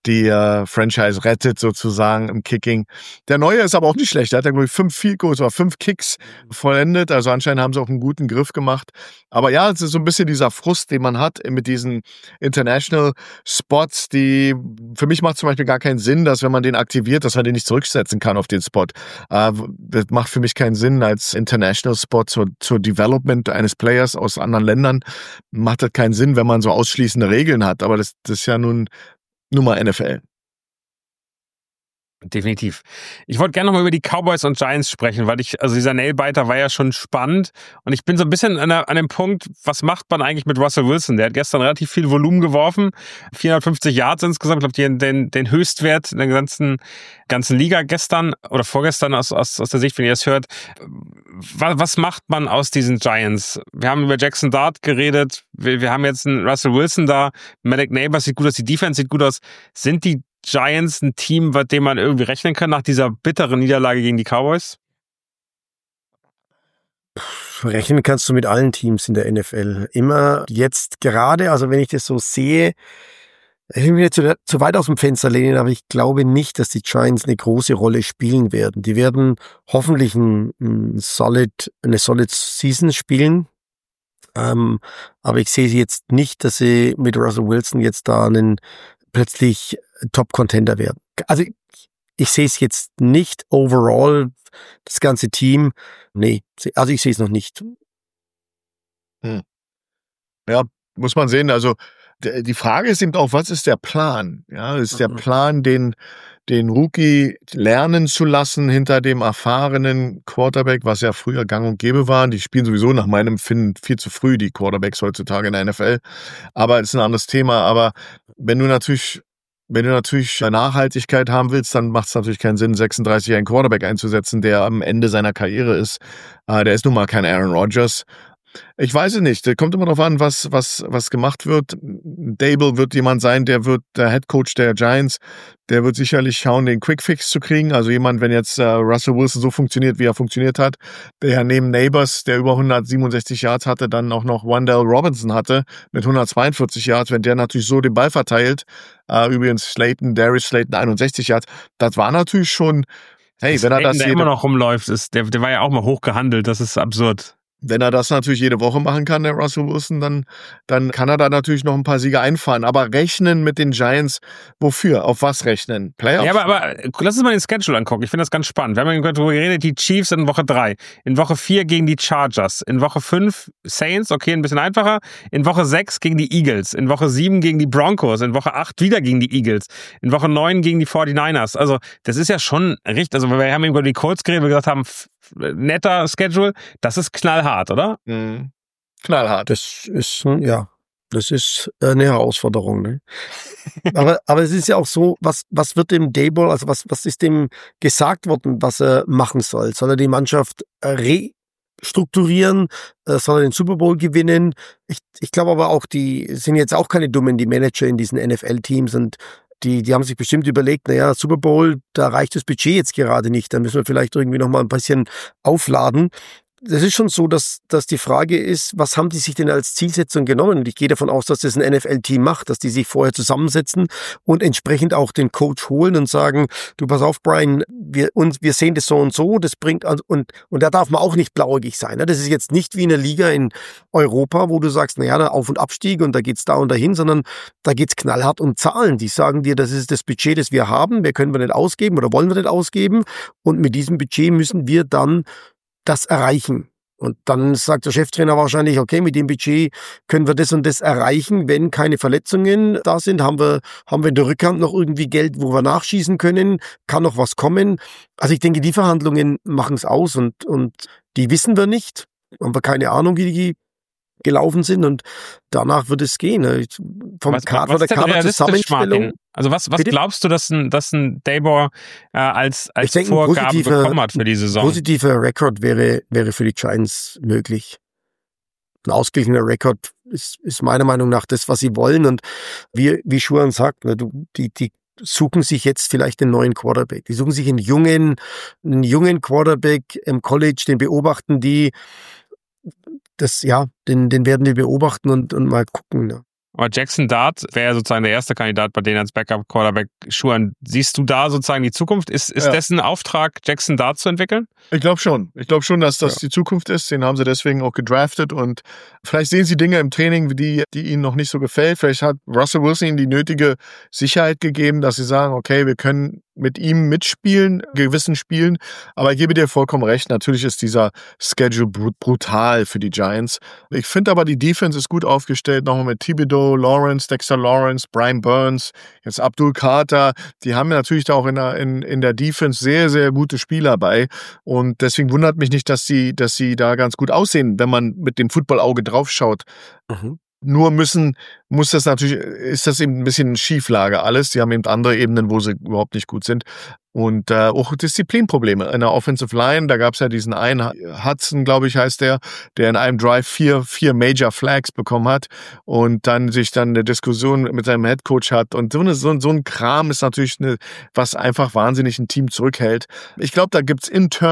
Franchise rettet sozusagen im Kicking. Der Neue ist aber auch nicht schlecht. Der hat ja, glaube ich, 5 Field Goals oder 5 Kicks vollendet. Also anscheinend haben sie auch einen guten Griff gemacht. Aber ja, es ist so ein bisschen dieser Frust, den man hat mit diesen International Spots, die für mich macht zum Beispiel gar keinen Sinn, dass wenn man den aktiviert, dass man den nicht zurücksetzen kann auf den Spot. Das macht für mich keinen Sinn als International Spot zur Development eines Players aus anderen Ländern. Macht das keinen Sinn, wenn man so ausschließende Regeln hat. Aber das ist ja nun mal NFL. Definitiv. Ich wollte gerne nochmal über die Cowboys und Giants sprechen, weil also dieser Nailbiter war ja schon spannend und ich bin so ein bisschen an dem Punkt, was macht man eigentlich mit Russell Wilson? Der hat gestern relativ viel Volumen geworfen, 450 Yards insgesamt, ich glaube, den Höchstwert in der ganzen Liga gestern oder vorgestern aus der Sicht, wenn ihr das hört. Was macht man aus diesen Giants? Wir haben über Jackson Dart geredet, wir haben jetzt einen Russell Wilson da, Malik Neighbors sieht gut aus, die Defense sieht gut aus. Sind die Giants ein Team, mit dem man irgendwie rechnen kann nach dieser bitteren Niederlage gegen die Cowboys? Rechnen kannst du mit allen Teams in der NFL. Immer jetzt gerade, also wenn ich das so sehe, ich will mir jetzt zu weit aus dem Fenster lehnen, aber ich glaube nicht, dass die Giants eine große Rolle spielen werden. Die werden hoffentlich eine solid Season spielen. Aber ich sehe jetzt nicht, dass sie mit Russell Wilson jetzt da plötzlich Top-Contender werden. Also ich sehe es jetzt nicht overall, das ganze Team. Nee, also ich sehe es noch nicht. Ja, muss man sehen. Also die Frage ist eben auch, was ist der Plan? Ja, ist der Plan, den Rookie lernen zu lassen hinter dem erfahrenen Quarterback, was ja früher gang und gäbe war. Die spielen sowieso nach meinem Empfinden viel zu früh, die Quarterbacks heutzutage in der NFL. Aber es ist ein anderes Thema. Aber wenn du natürlich Nachhaltigkeit haben willst, dann macht es natürlich keinen Sinn, 36-jährigen Quarterback einzusetzen, der am Ende seiner Karriere ist. Der ist nun mal kein Aaron Rodgers. Ich weiß es nicht. Kommt immer darauf an, was gemacht wird. Dable wird jemand sein, der Headcoach der Giants. Der wird sicherlich schauen, den Quick-Fix zu kriegen. Also jemand, wenn jetzt Russell Wilson so funktioniert, wie er funktioniert hat, der neben Neighbors, der über 167 Yards hatte, dann auch noch Wan'Dale Robinson hatte mit 142 Yards. Wenn der natürlich so den Ball verteilt, übrigens Darius Slayton 61 Yards, das war natürlich schon, hey, wenn er das der immer noch rumläuft, der war ja auch mal hoch gehandelt, das ist absurd. Wenn er das natürlich jede Woche machen kann, der Russell Wilson, dann kann er da natürlich noch ein paar Siege einfahren. Aber rechnen mit den Giants, wofür? Auf was rechnen? Playoffs? Ja, aber lass uns mal den Schedule angucken. Ich finde das ganz spannend. Wir haben darüber geredet, die Chiefs in Woche 3. In Woche 4 gegen die Chargers. In Woche 5 Saints, okay, ein bisschen einfacher. In Woche 6 gegen die Eagles. In Woche 7 gegen die Broncos. In Woche 8 wieder gegen die Eagles. In Woche 9 gegen die 49ers. Also das ist ja schon richtig. Also wir haben über die Colts geredet, wir gesagt haben, netter Schedule, das ist knallhart, oder? Mhm. Knallhart. Das ist eine Herausforderung. Ne? aber es ist ja auch so, was wird dem Daboll, also was ist dem gesagt worden, was er machen soll? Soll er die Mannschaft restrukturieren? Soll er den Super Bowl gewinnen? Ich glaube aber auch, die sind jetzt auch keine Dummen, die Manager in diesen NFL-Teams, und die haben sich bestimmt überlegt, naja, Super Bowl, da reicht das Budget jetzt gerade nicht, da müssen wir vielleicht irgendwie noch mal ein bisschen aufladen. Das ist schon so, dass die Frage ist, was haben die sich denn als Zielsetzung genommen? Und ich gehe davon aus, dass das ein NFL-Team macht, dass die sich vorher zusammensetzen und entsprechend auch den Coach holen und sagen, du pass auf, Brian, wir sehen das so und so, das bringt, und da darf man auch nicht blauäugig sein. Das ist jetzt nicht wie in der Liga in Europa, wo du sagst, naja, da Auf- und Abstieg und da geht's da und dahin, sondern da geht's knallhart um Zahlen. Die sagen dir, das ist das Budget, das wir haben, mehr können wir nicht ausgeben oder wollen wir nicht ausgeben, und mit diesem Budget müssen wir dann das erreichen. Und dann sagt der Cheftrainer wahrscheinlich, okay, mit dem Budget können wir das und das erreichen. Wenn keine Verletzungen da sind, haben wir in der Rückhand noch irgendwie Geld, wo wir nachschießen können, kann noch was kommen. Also ich denke, die Verhandlungen machen es aus, und die wissen wir nicht. Haben wir keine Ahnung, wie die gelaufen sind, und danach wird es gehen. Von der Kaderzusammenstellung. Also was glaubst du, dass ein Daboll als Vorgabe bekommen hat für die Saison? Ein positiver Rekord wäre für die Giants möglich. Ein ausgeglichener Rekord ist meiner Meinung nach das, was sie wollen. Und wie Schuhan sagt, die suchen sich jetzt vielleicht einen neuen Quarterback. Die suchen sich einen jungen Quarterback im College, den beobachten die. Den werden wir beobachten und mal gucken. Ne? Aber Jackson Dart wäre ja sozusagen der erste Kandidat bei denen als Backup-Quarterback. Schuhan, siehst du da sozusagen die Zukunft? Ist dessen Auftrag, Jackson Dart zu entwickeln? Ich glaube schon. Ich glaube schon, dass das die Zukunft ist. Den haben sie deswegen auch gedraftet und vielleicht sehen sie Dinge im Training, die ihnen noch nicht so gefällt. Vielleicht hat Russell Wilson ihnen die nötige Sicherheit gegeben, dass sie sagen, okay, wir können mit ihm mitspielen, gewissen Spielen. Aber ich gebe dir vollkommen recht. Natürlich ist dieser Schedule brutal für die Giants. Ich finde aber, die Defense ist gut aufgestellt. Nochmal mit Thibodeau, Lawrence, Dexter Lawrence, Brian Burns, jetzt Abdul Carter. Die haben natürlich da auch in der Defense sehr, sehr gute Spieler bei. Und deswegen wundert mich nicht, dass sie da ganz gut aussehen, wenn man mit dem Football-Auge draufschaut. Mhm. Nur ist das eben ein bisschen Schieflage alles. Die haben eben andere Ebenen, wo sie überhaupt nicht gut sind. Und auch Disziplinprobleme in der Offensive Line. Da gab es ja diesen einen Hudson, glaube ich, heißt der in einem Drive vier Major Flags bekommen hat und dann sich eine Diskussion mit seinem Headcoach hat. Und so ein Kram ist natürlich was einfach wahnsinnig ein Team zurückhält. Ich glaube, da gibt's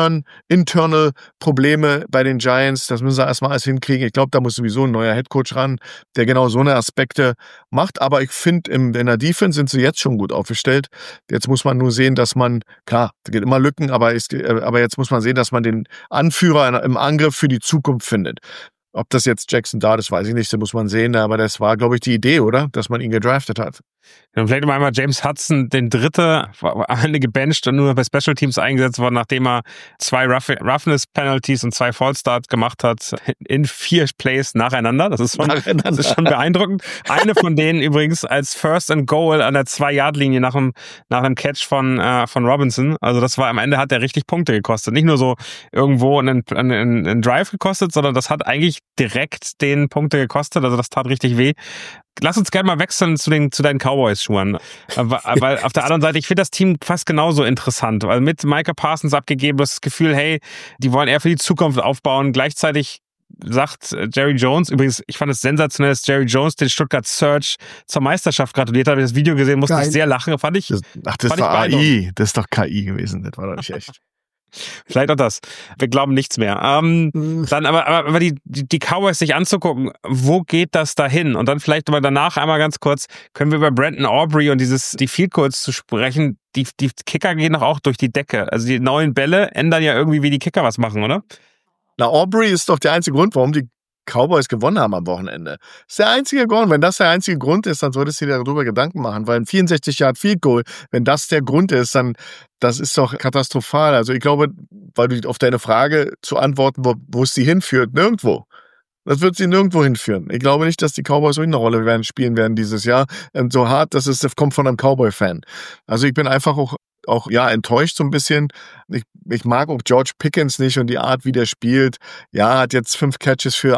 internal Probleme bei den Giants. Das müssen sie erstmal alles hinkriegen. Ich glaube, da muss sowieso ein neuer Headcoach ran, der genau so eine Aspekte macht. Aber ich finde, in der Defense sind sie jetzt schon gut aufgestellt. Jetzt muss man nur sehen, dass man, klar, es gibt immer Lücken, aber jetzt muss man sehen, dass man den Anführer im Angriff für die Zukunft findet. Ob das jetzt Jackson Dart ist, weiß ich nicht, das muss man sehen, aber das war, glaube ich, die Idee, oder? Dass man ihn gedraftet hat. Und vielleicht noch einmal James Hudson, den Dritte, am Ende gebencht und nur bei Special Teams eingesetzt worden, nachdem er 2 Roughness-Penalties und 2 Fallstarts gemacht hat in 4 Plays nacheinander. Das ist schon beeindruckend. Eine von denen übrigens als First and Goal an der 2-Yard-Linie nach einem Catch von Robinson. Also das war am Ende, hat der richtig Punkte gekostet. Nicht nur so irgendwo einen Drive gekostet, sondern das hat eigentlich direkt den Punkte gekostet. Also das tat richtig weh. Lass uns gerne mal wechseln zu deinen Cowboys, Schuhan. Weil auf der anderen Seite, ich finde das Team fast genauso interessant. Weil mit Micah Parsons abgegeben, du hast das Gefühl, hey, die wollen eher für die Zukunft aufbauen. Gleichzeitig sagt Jerry Jones, übrigens, ich fand es sensationell, dass Jerry Jones den Stuttgart Surge zur Meisterschaft gratuliert hat. Habe ich das Video gesehen, musste ich sehr lachen. Das war AI, das ist doch KI gewesen, das war doch nicht echt. Vielleicht auch das. Wir glauben nichts mehr. Dann aber die Cowboys sich anzugucken, wo geht das dahin? Und dann vielleicht aber danach einmal ganz kurz, können wir über Brandon Aubrey und die Field Goals zu sprechen. Die Kicker gehen doch auch durch die Decke. Also die neuen Bälle ändern ja irgendwie, wie die Kicker was machen, oder? Na, Aubrey ist doch der einzige Grund, warum die Cowboys gewonnen haben am Wochenende. Das ist der einzige Grund. Wenn das der einzige Grund ist, dann solltest du dir darüber Gedanken machen, weil ein 64-Yard-Field-Goal, wenn das der Grund ist, dann das ist doch katastrophal. Also ich glaube, weil du auf deine Frage zu antworten, wo es sie hinführt, nirgendwo. Das wird sie nirgendwo hinführen. Ich glaube nicht, dass die Cowboys eine Rolle spielen werden dieses Jahr. Und so hart, das kommt von einem Cowboy-Fan. Also ich bin einfach auch enttäuscht so ein bisschen. Ich mag auch George Pickens nicht und die Art, wie der spielt. Ja, hat jetzt 5 Catches für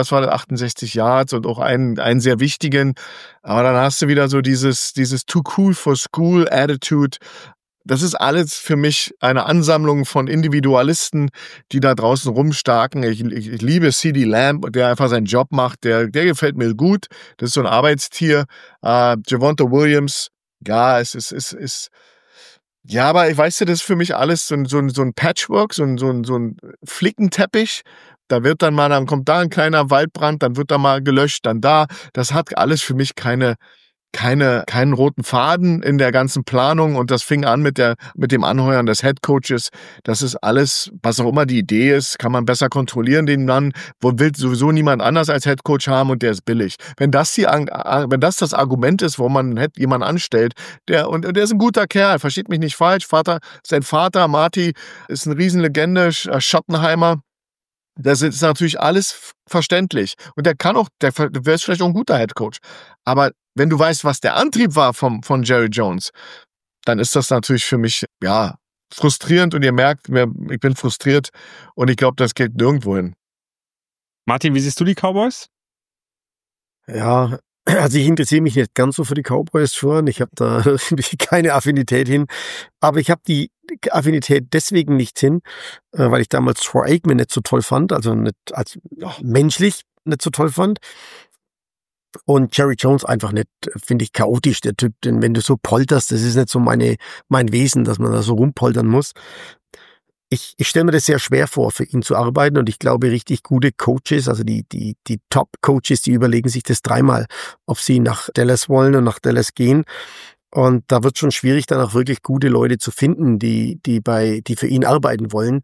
68 Yards und auch einen sehr wichtigen. Aber dann hast du wieder so dieses too cool for school Attitude. Das ist alles für mich eine Ansammlung von Individualisten, die da draußen rumstarken. Ich liebe CeeDee Lamb, der einfach seinen Job macht. Der gefällt mir gut. Das ist so ein Arbeitstier. Javonte Williams, ja, es ist ja, aber ich weiß, das ist für mich alles so ein Patchwork, so ein Flickenteppich. Dann kommt da ein kleiner Waldbrand, dann wird da mal gelöscht, dann da. Das hat alles für mich keinen roten Faden in der ganzen Planung und das fing an mit dem Anheuern des Headcoaches. Das ist alles, was auch immer die Idee ist, kann man besser kontrollieren, den Mann, will sowieso niemand anders als Headcoach haben und der ist billig. Wenn das das Argument ist, wo man jemanden anstellt, der ist ein guter Kerl, versteht mich nicht falsch, sein Vater, Marty, ist eine Riesenlegende, Schottenheimer. Das ist natürlich alles verständlich. Und der wäre vielleicht auch ein guter Headcoach. Aber wenn du weißt, was der Antrieb war von Jerry Jones, dann ist das natürlich für mich, ja, frustrierend. Und ihr merkt, ich bin frustriert. Und ich glaube, das geht nirgendwo hin. Martin, wie siehst du die Cowboys? Ja, also ich interessiere mich nicht ganz so für die Cowboys schon. Ich habe da keine Affinität hin. Aber ich habe die Affinität deswegen nicht hin, weil ich damals Troy Aikman nicht so toll fand, also nicht als menschlich nicht so toll fand. Und Jerry Jones einfach nicht, finde ich, chaotisch, der Typ. Denn wenn du so polterst, das ist nicht so mein Wesen, dass man da so rumpoltern muss. Ich stelle mir das sehr schwer vor, für ihn zu arbeiten, und ich glaube, richtig gute Coaches, also die Top-Coaches, die überlegen sich das 3-mal, ob sie nach Dallas wollen und nach Dallas gehen. Und da wird schon schwierig, dann auch wirklich gute Leute zu finden, die für ihn arbeiten wollen.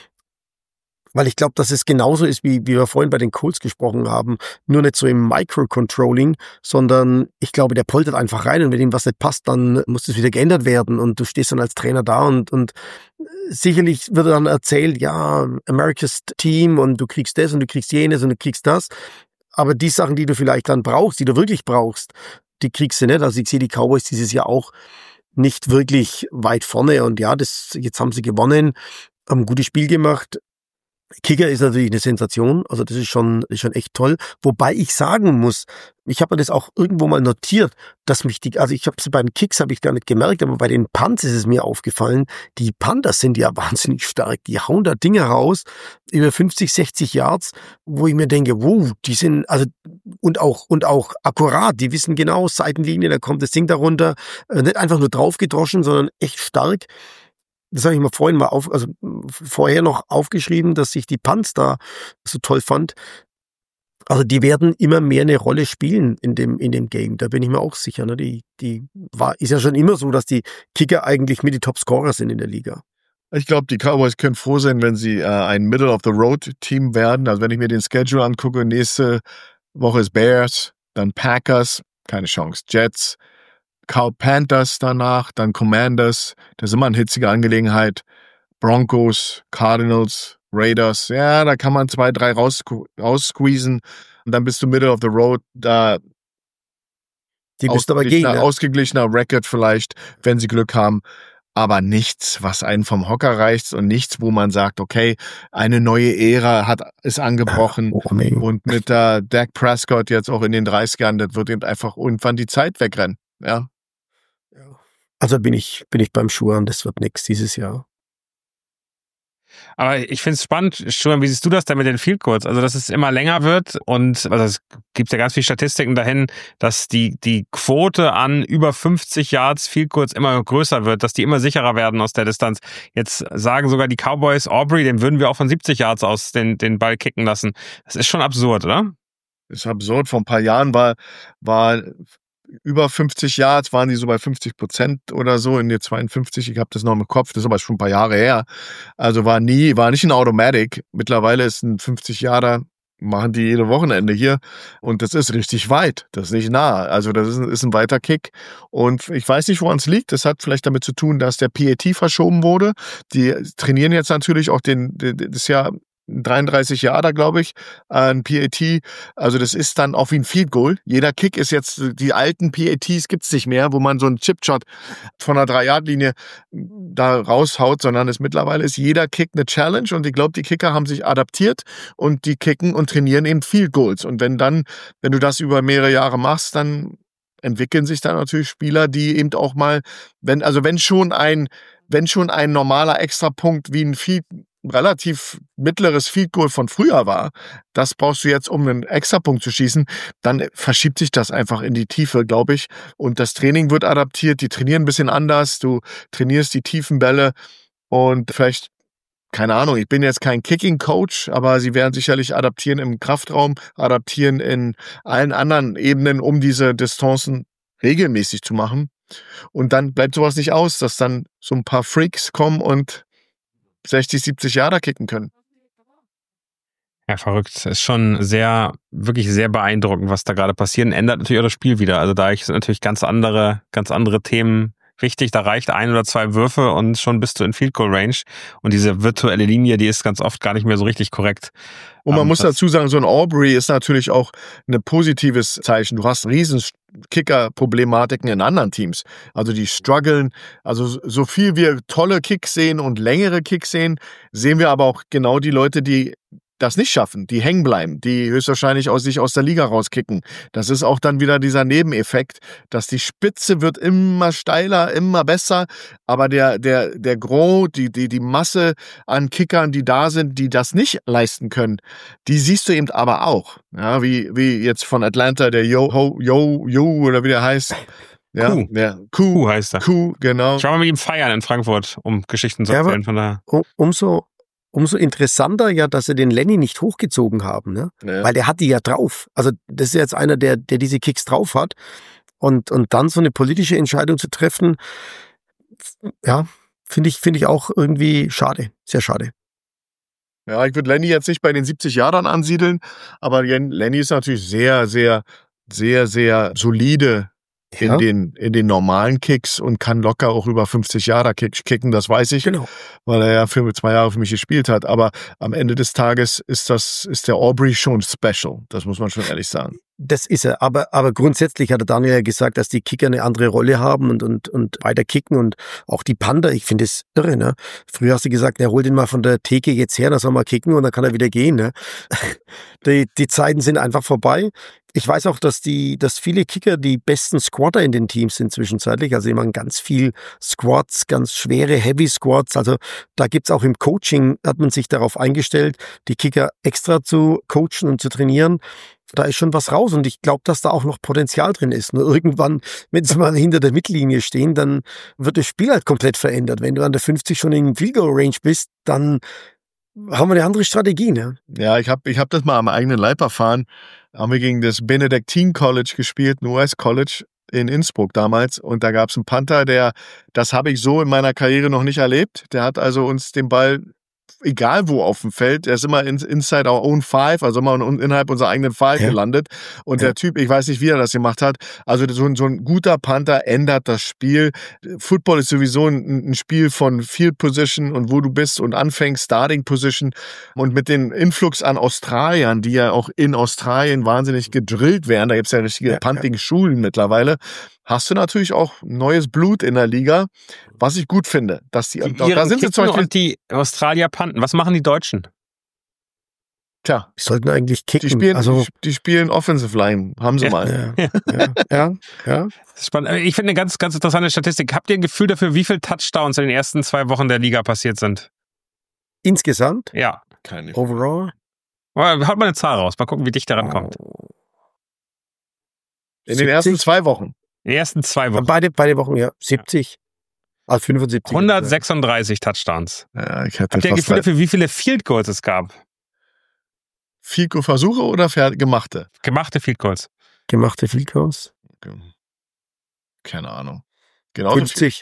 Weil ich glaube, dass es genauso ist, wie wir vorhin bei den Colts gesprochen haben. Nur nicht so im Microcontrolling, sondern ich glaube, der poltert einfach rein und wenn ihm was nicht passt, dann muss das wieder geändert werden und du stehst dann als Trainer da und sicherlich wird dann erzählt, ja, America's Team und du kriegst das und du kriegst jenes und du kriegst das. Aber die Sachen, die du vielleicht dann brauchst, die du wirklich brauchst, die kriegst du nicht. Also ich sehe die Cowboys dieses Jahr auch nicht wirklich weit vorne und ja, jetzt haben sie gewonnen, haben ein gutes Spiel gemacht. Kicker ist natürlich eine Sensation, also das ist schon echt toll. Wobei ich sagen muss, ich habe mir das auch irgendwo mal notiert, dass also ich habe es bei den Kicks habe ich gar nicht gemerkt, aber bei den Punts ist es mir aufgefallen, die Panthers sind ja wahnsinnig stark, die hauen da Dinge raus über 50, 60 Yards, wo ich mir denke, wow, die sind also und auch akkurat, die wissen genau Seitenlinie, da kommt das Ding darunter, nicht einfach nur draufgedroschen, sondern echt stark. Das habe ich mir vorher noch aufgeschrieben, dass ich die Punts da so toll fand. Also die werden immer mehr eine Rolle spielen in dem Game. Da bin ich mir auch sicher. Ne? Ist ja schon immer so, dass die Kicker eigentlich mit die Top-Scorer sind in der Liga. Ich glaube, die Cowboys können froh sein, wenn sie ein Middle-of-the-Road-Team werden. Also wenn ich mir den Schedule angucke, nächste Woche ist Bears, dann Packers, keine Chance, Jets, Panthers danach, dann Commanders, das ist immer eine hitzige Angelegenheit, Broncos, Cardinals, Raiders, ja, da kann man 2, 3 raussqueezen und dann bist du Middle of the Road, da die müsst aber gehen, ne? Ausgeglichener Record vielleicht, wenn sie Glück haben, aber nichts, was einen vom Hocker reißt und nichts, wo man sagt, okay, eine neue Ära ist angebrochen und mit Dak Prescott jetzt auch in den 30ern, das wird eben einfach irgendwann die Zeit wegrennen, ja. Also bin ich beim Schuhan, das wird nichts dieses Jahr. Aber ich finde es spannend, Schuhan, wie siehst du das denn mit den Field Goals? Also, dass es immer länger wird und also es gibt ja ganz viele Statistiken dahin, dass die Quote an über 50 Yards Field Goals immer größer wird, dass die immer sicherer werden aus der Distanz. Jetzt sagen sogar die Cowboys, Aubrey, den würden wir auch von 70 Yards aus den Ball kicken lassen. Das ist schon absurd, oder? Das ist absurd. Vor ein paar Jahren war über 50 Yards, waren die so bei 50% oder so, in der 52, ich habe das noch im Kopf, das ist aber schon ein paar Jahre her. Also war nicht ein Automatic. Mittlerweile ist ein 50-Yarder, machen die jede Wochenende hier und das ist richtig weit, das ist nicht nah. Also das ist ein weiter Kick und ich weiß nicht, woran es liegt. Das hat vielleicht damit zu tun, dass der PAT verschoben wurde. Die trainieren jetzt natürlich auch das Jahr 33 Jahre, glaube ich, ein PAT. Also das ist dann auch wie ein Field Goal. Jeder Kick ist jetzt, die alten PATs gibt's nicht mehr, wo man so einen Chipshot von der 3-Yard-Linie da raushaut, sondern mittlerweile ist jeder Kick eine Challenge und ich glaube, die Kicker haben sich adaptiert und die kicken und trainieren eben Field Goals. Und wenn du das über mehrere Jahre machst, dann entwickeln sich da natürlich Spieler, die eben auch mal, wenn schon ein normaler Extrapunkt wie ein relativ mittleres Field Goal von früher war, das brauchst du jetzt, um einen Extrapunkt zu schießen, dann verschiebt sich das einfach in die Tiefe, glaube ich. Und das Training wird adaptiert, die trainieren ein bisschen anders, du trainierst die tiefen Bälle und vielleicht, keine Ahnung, ich bin jetzt kein Kicking-Coach, aber sie werden sicherlich adaptieren im Kraftraum, adaptieren in allen anderen Ebenen, um diese Distanzen regelmäßig zu machen. Und dann bleibt sowas nicht aus, dass dann so ein paar Freaks kommen und 60, 70 Jahre kicken können. Ja, verrückt. Es ist schon wirklich sehr beeindruckend, was da gerade passiert. Ändert natürlich auch das Spiel wieder. Also da sind natürlich ganz andere Themen wichtig. Da reicht 1 oder 2 Würfe und schon bist du in Field Goal Range. Und diese virtuelle Linie, die ist ganz oft gar nicht mehr so richtig korrekt. Und man muss dazu sagen, so ein Aubrey ist natürlich auch ein positives Zeichen. Du hast riesen Kicker-Problematiken in anderen Teams. Also die strugglen. Also so viel wir tolle Kicks sehen und längere Kicks sehen wir aber auch genau die Leute, die das nicht schaffen, die hängen bleiben, die höchstwahrscheinlich sich aus der Liga rauskicken. Das ist auch dann wieder dieser Nebeneffekt, dass die Spitze wird immer steiler, immer besser, aber der Gros, die Masse an Kickern, die da sind, die das nicht leisten können, die siehst du eben aber auch. Ja, wie jetzt von Atlanta, der Yo oder wie der heißt. Ja, Q heißt er. Q, genau. Schauen wir mit ihm feiern in Frankfurt, um Geschichten zu erzählen. Von daher. Umso interessanter ja, dass sie den Lenny nicht hochgezogen haben, ne? Ja. Weil der hat die ja drauf. Also das ist jetzt einer, der diese Kicks drauf hat. Und dann so eine politische Entscheidung zu treffen, ja, finde ich auch irgendwie schade, sehr schade. Ja, ich würde Lenny jetzt nicht bei den 70 Jahren ansiedeln, aber Lenny ist natürlich sehr, sehr, sehr, sehr solide Ja. in den normalen Kicks und kann locker auch über 50 Jahre kicken, das weiß ich, Genau. weil er ja für 2 Jahre für mich gespielt hat. Aber am Ende des Tages ist der Aubrey schon special. Das muss man schon ehrlich sagen. Das ist er, aber grundsätzlich hat der Daniel ja gesagt, dass die Kicker eine andere Rolle haben und weiter kicken und auch die Panther, ich finde es irre, ne? Früher hast du gesagt, hol den mal von der Theke jetzt her, dann soll mal kicken und dann kann er wieder gehen, ne? Die Zeiten sind einfach vorbei. Ich weiß auch, dass viele Kicker die besten Squatter in den Teams sind zwischenzeitlich, also die machen ganz viel Squats, ganz schwere Heavy Squats, also da gibt's auch im Coaching, hat man sich darauf eingestellt, die Kicker extra zu coachen und zu trainieren. Da ist schon was raus und ich glaube, dass da auch noch Potenzial drin ist. Nur irgendwann, wenn sie mal hinter der Mittellinie stehen, dann wird das Spiel halt komplett verändert. Wenn du an der 50 schon in Field Goal Range bist, dann haben wir eine andere Strategie, ne? Ja, ich hab das mal am eigenen Leib erfahren. Haben wir gegen das Benedictine College gespielt, ein US-College in Innsbruck damals. Und da gab's einen Panther, das habe ich so in meiner Karriere noch nicht erlebt. Der hat also uns den Ball, egal wo auf dem Feld, er ist immer inside our own five, also immer innerhalb unserer eigenen Five gelandet. Und der Typ, ich weiß nicht, wie er das gemacht hat, also so ein guter Panther ändert das Spiel. Football ist sowieso ein Spiel von Field Position und wo du bist und anfängst, Starting Position. Und mit den Influx an Australiern, die ja auch in Australien wahnsinnig gedrillt werden, da gibt's ja richtige Punting-Schulen mittlerweile, hast du natürlich auch neues Blut in der Liga, was ich gut finde. Dass die da sind sie zum Beispiel und die Australier panten. Was machen die Deutschen? Tja. Die sollten eigentlich kicken. Die spielen Offensive Line. Haben sie mal. Ja. Das ist spannend. Ich finde eine ganz, ganz interessante Statistik. Habt ihr ein Gefühl dafür, wie viele Touchdowns in den ersten 2 Wochen der Liga passiert sind? Insgesamt? Ja. Keine Overall? Haut mal eine Zahl raus. Mal gucken, wie dicht daran kommt. In den ersten 2 Wochen. In den ersten 2 Wochen. Beide Wochen, ja. 70. Also 75. 136 Touchdowns. Ja, Habt ihr ein Gefühl dafür, wie viele Field Goals es gab? Field Goal Versuche oder gemachte? Gemachte Field Goals. Gemachte Field Goals? Keine Ahnung. Genauso 50.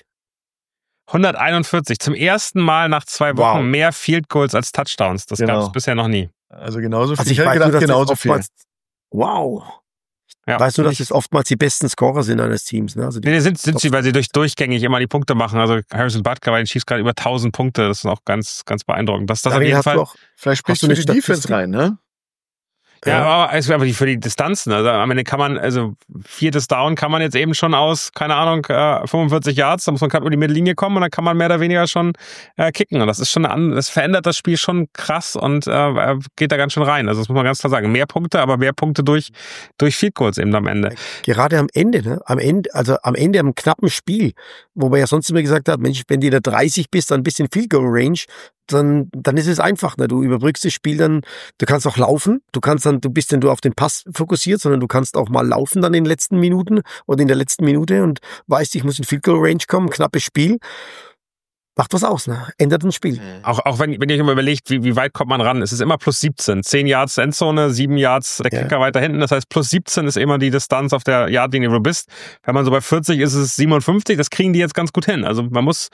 141. Zum ersten Mal nach 2 Wochen mehr Field Goals als Touchdowns. Das gab es bisher noch nie. Also genauso viel. Also ich hätte gedacht, genauso viel. Wow. Ja, weißt du, dass es oftmals die besten Scorer sind eines Teams? Ne? Also sind sie, weil sie durchgängig immer die Punkte machen. Also Harrison Butker bei den Chiefs gerade über 1000 Punkte. Das ist auch ganz, ganz beeindruckend. Das auf jeden Fall. Vielleicht sprichst du eine Defense rein, ne? Ja, aber für die Distanzen. Also am Ende kann man, also 4. Down kann man jetzt eben schon aus, keine Ahnung, 45 Yards, da muss man gerade über die Mittellinie kommen und dann kann man mehr oder weniger schon kicken. Und das ist schon das verändert das Spiel schon krass und geht da ganz schön rein. Also das muss man ganz klar sagen. Mehr Punkte, aber mehr Punkte durch Field Goals eben am Ende. Gerade am Ende, ne? Am Ende am knappen Spiel, wo man ja sonst immer gesagt hat, Mensch, wenn du da 30 bist, dann ein bisschen Field Goal Range, dann ist es einfach, ne? Du überbrückst das Spiel dann, du kannst auch laufen, du bist dann auf den Pass fokussiert, sondern du kannst auch mal laufen dann in den letzten Minuten oder in der letzten Minute und weißt, ich muss in Field Goal Range kommen, knappes Spiel. Macht was aus, ne? Ändert ein Spiel. Auch wenn ihr euch immer überlegt, wie weit kommt man ran? Es ist immer plus 17. 10 Yards Endzone, 7 Yards der Kicker weiter hinten. Das heißt, plus 17 ist immer die Distanz auf der Yardlinie, wo du bist. Wenn man so bei 40 ist, es 57. Das kriegen die jetzt ganz gut hin. Also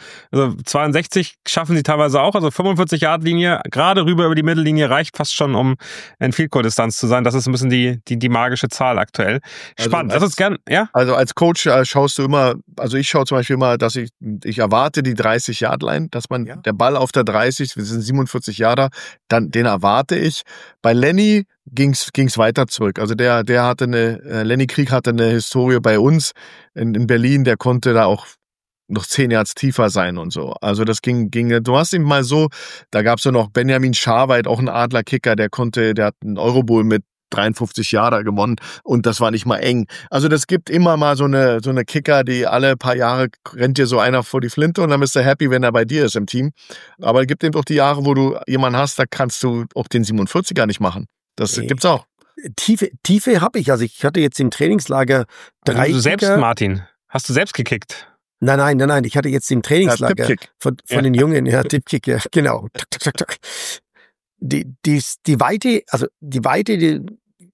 62 schaffen sie teilweise auch. Also 45 Yardlinie, gerade rüber über die Mittellinie reicht fast schon, um in Field Goal Distanz zu sein. Das ist ein bisschen die magische Zahl aktuell. Spannend. Also das ist gern, ja? Also als Coach schaust du immer, also ich schaue zum Beispiel immer, dass ich erwarte die 30 Yardline, dass man der Ball auf der 30, wir sind 47 Jahre, dann den erwarte ich. Bei Lenny ging's weiter zurück. Also Lenny Krieg hatte eine Historie bei uns in Berlin, der konnte da auch noch 10 Yards tiefer sein und so. Also das ging, du hast ihn mal so, da gab's ja noch Benjamin Scharweit, auch ein Adlerkicker, der hat einen Eurobowl mit 53 Jahre gewonnen und das war nicht mal eng. Also das gibt immer mal so eine Kicker, die alle paar Jahre rennt dir so einer vor die Flinte und dann bist du happy, wenn er bei dir ist im Team. Aber es gibt eben auch die Jahre, wo du jemanden hast, da kannst du auch den 47er nicht machen. Das gibt's auch. Tiefe habe ich. Also ich hatte jetzt im Trainingslager 3 du selbst, Martin, hast du selbst gekickt? Nein. Ich hatte jetzt im Trainingslager von den Jungen, Tippkick, ja, genau. Die Weite,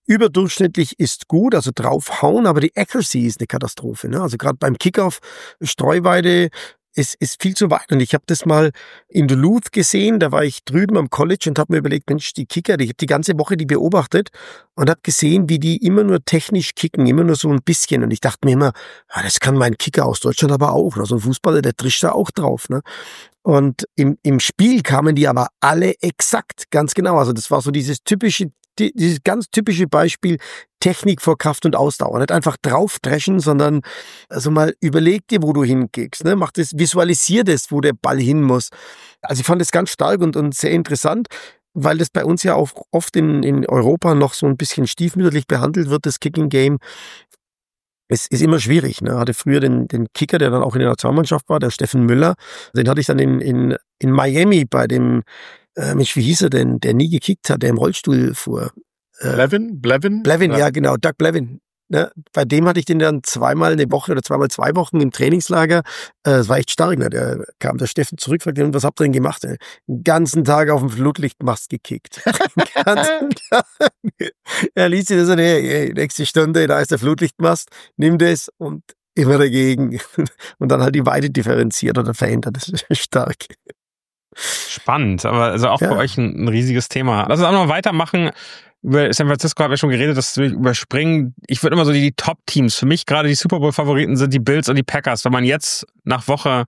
überdurchschnittlich ist gut, also draufhauen, aber die Accuracy ist eine Katastrophe. Ne? Also gerade beim Kickoff, Streuweite ist viel zu weit. Und ich habe das mal in Duluth gesehen, da war ich drüben am College und habe mir überlegt, Mensch, die Kicker, ich habe die ganze Woche die beobachtet und habe gesehen, wie die immer nur technisch kicken, immer nur so ein bisschen. Und ich dachte mir immer, ja, das kann mein Kicker aus Deutschland aber auch. So ein Fußballer, der trischt da auch drauf. Ne? Und im Spiel kamen die aber alle exakt, ganz genau. Also das war so dieses ganz typische Beispiel Technik vor Kraft und Ausdauer. Nicht einfach draufdreschen, sondern also mal überleg dir, wo du hinkickst. Ne? Visualisier das, wo der Ball hin muss. Also ich fand das ganz stark und sehr interessant, weil das bei uns ja auch oft in Europa noch so ein bisschen stiefmütterlich behandelt wird, das Kicking Game. Es ist immer schwierig. Ne? Hatte früher den Kicker, der dann auch in der Nationalmannschaft war, der Steffen Müller. Den hatte ich dann in Miami bei dem Mensch, wie hieß er denn, der nie gekickt hat, der im Rollstuhl fuhr? Blevin, ja genau, Doug Blevin. Ne? Bei dem hatte ich den dann zweimal eine Woche oder zweimal 2 Wochen im Trainingslager. Das war echt stark. Ne? Der kam der Steffen zurück, fragte, was habt ihr denn gemacht? Den ganzen Tag auf dem Flutlichtmast gekickt. Den ganzen Tag. Er ließ sich das so, nächste Stunde, da ist der Flutlichtmast, nimm das und immer dagegen. Und dann halt die Weite differenziert oder verändert. Das ist stark. Spannend, aber also auch für euch ein riesiges Thema. Lass uns auch noch weitermachen. Über San Francisco haben wir schon geredet, dass wir überspringen. Ich würde immer so die Top-Teams, für mich gerade die Super Bowl-Favoriten sind die Bills und die Packers. Wenn man jetzt nach Woche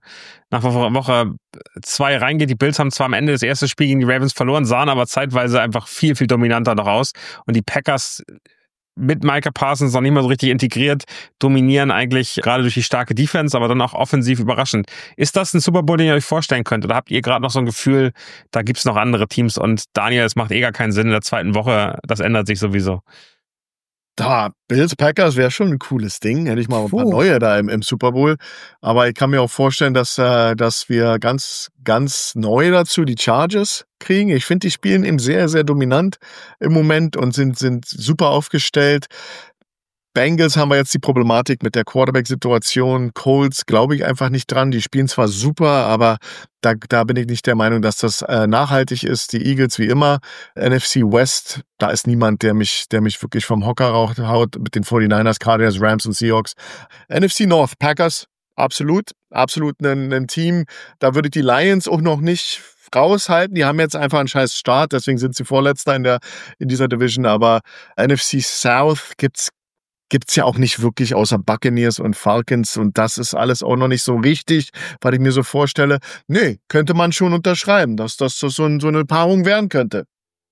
2 reingeht, die Bills haben zwar am Ende das erste Spiel gegen die Ravens verloren, sahen aber zeitweise einfach viel, viel dominanter noch aus. Und die Packers mit Micah Parsons noch nicht mal so richtig integriert, dominieren eigentlich gerade durch die starke Defense, aber dann auch offensiv überraschend. Ist das ein Super Bowl, den ihr euch vorstellen könnt? Oder habt ihr gerade noch so ein Gefühl, da gibt's noch andere Teams und Daniel, es macht gar keinen Sinn in der zweiten Woche, das ändert sich sowieso. Da, Bills Packers wäre schon ein cooles Ding. Hätte ich mal ein paar neue da im Super Bowl. Aber ich kann mir auch vorstellen, dass wir ganz, ganz neu dazu die Chargers kriegen. Ich finde, die spielen eben sehr, sehr dominant im Moment und sind super aufgestellt. Bengals haben wir jetzt die Problematik mit der Quarterback-Situation. Colts glaube ich einfach nicht dran. Die spielen zwar super, aber da bin ich nicht der Meinung, dass das nachhaltig ist. Die Eagles wie immer. NFC West, da ist niemand, der mich wirklich vom Hocker haut mit den 49ers, Cardinals, Rams und Seahawks. NFC North, Packers, absolut ein Team. Da würde ich die Lions auch noch nicht raushalten. Die haben jetzt einfach einen scheiß Start, deswegen sind sie Vorletzter in dieser Division. Aber NFC South gibt's ja auch nicht wirklich außer Buccaneers und Falcons und das ist alles auch noch nicht so richtig, was ich mir so vorstelle. Nee, könnte man schon unterschreiben, dass das so eine Paarung werden könnte.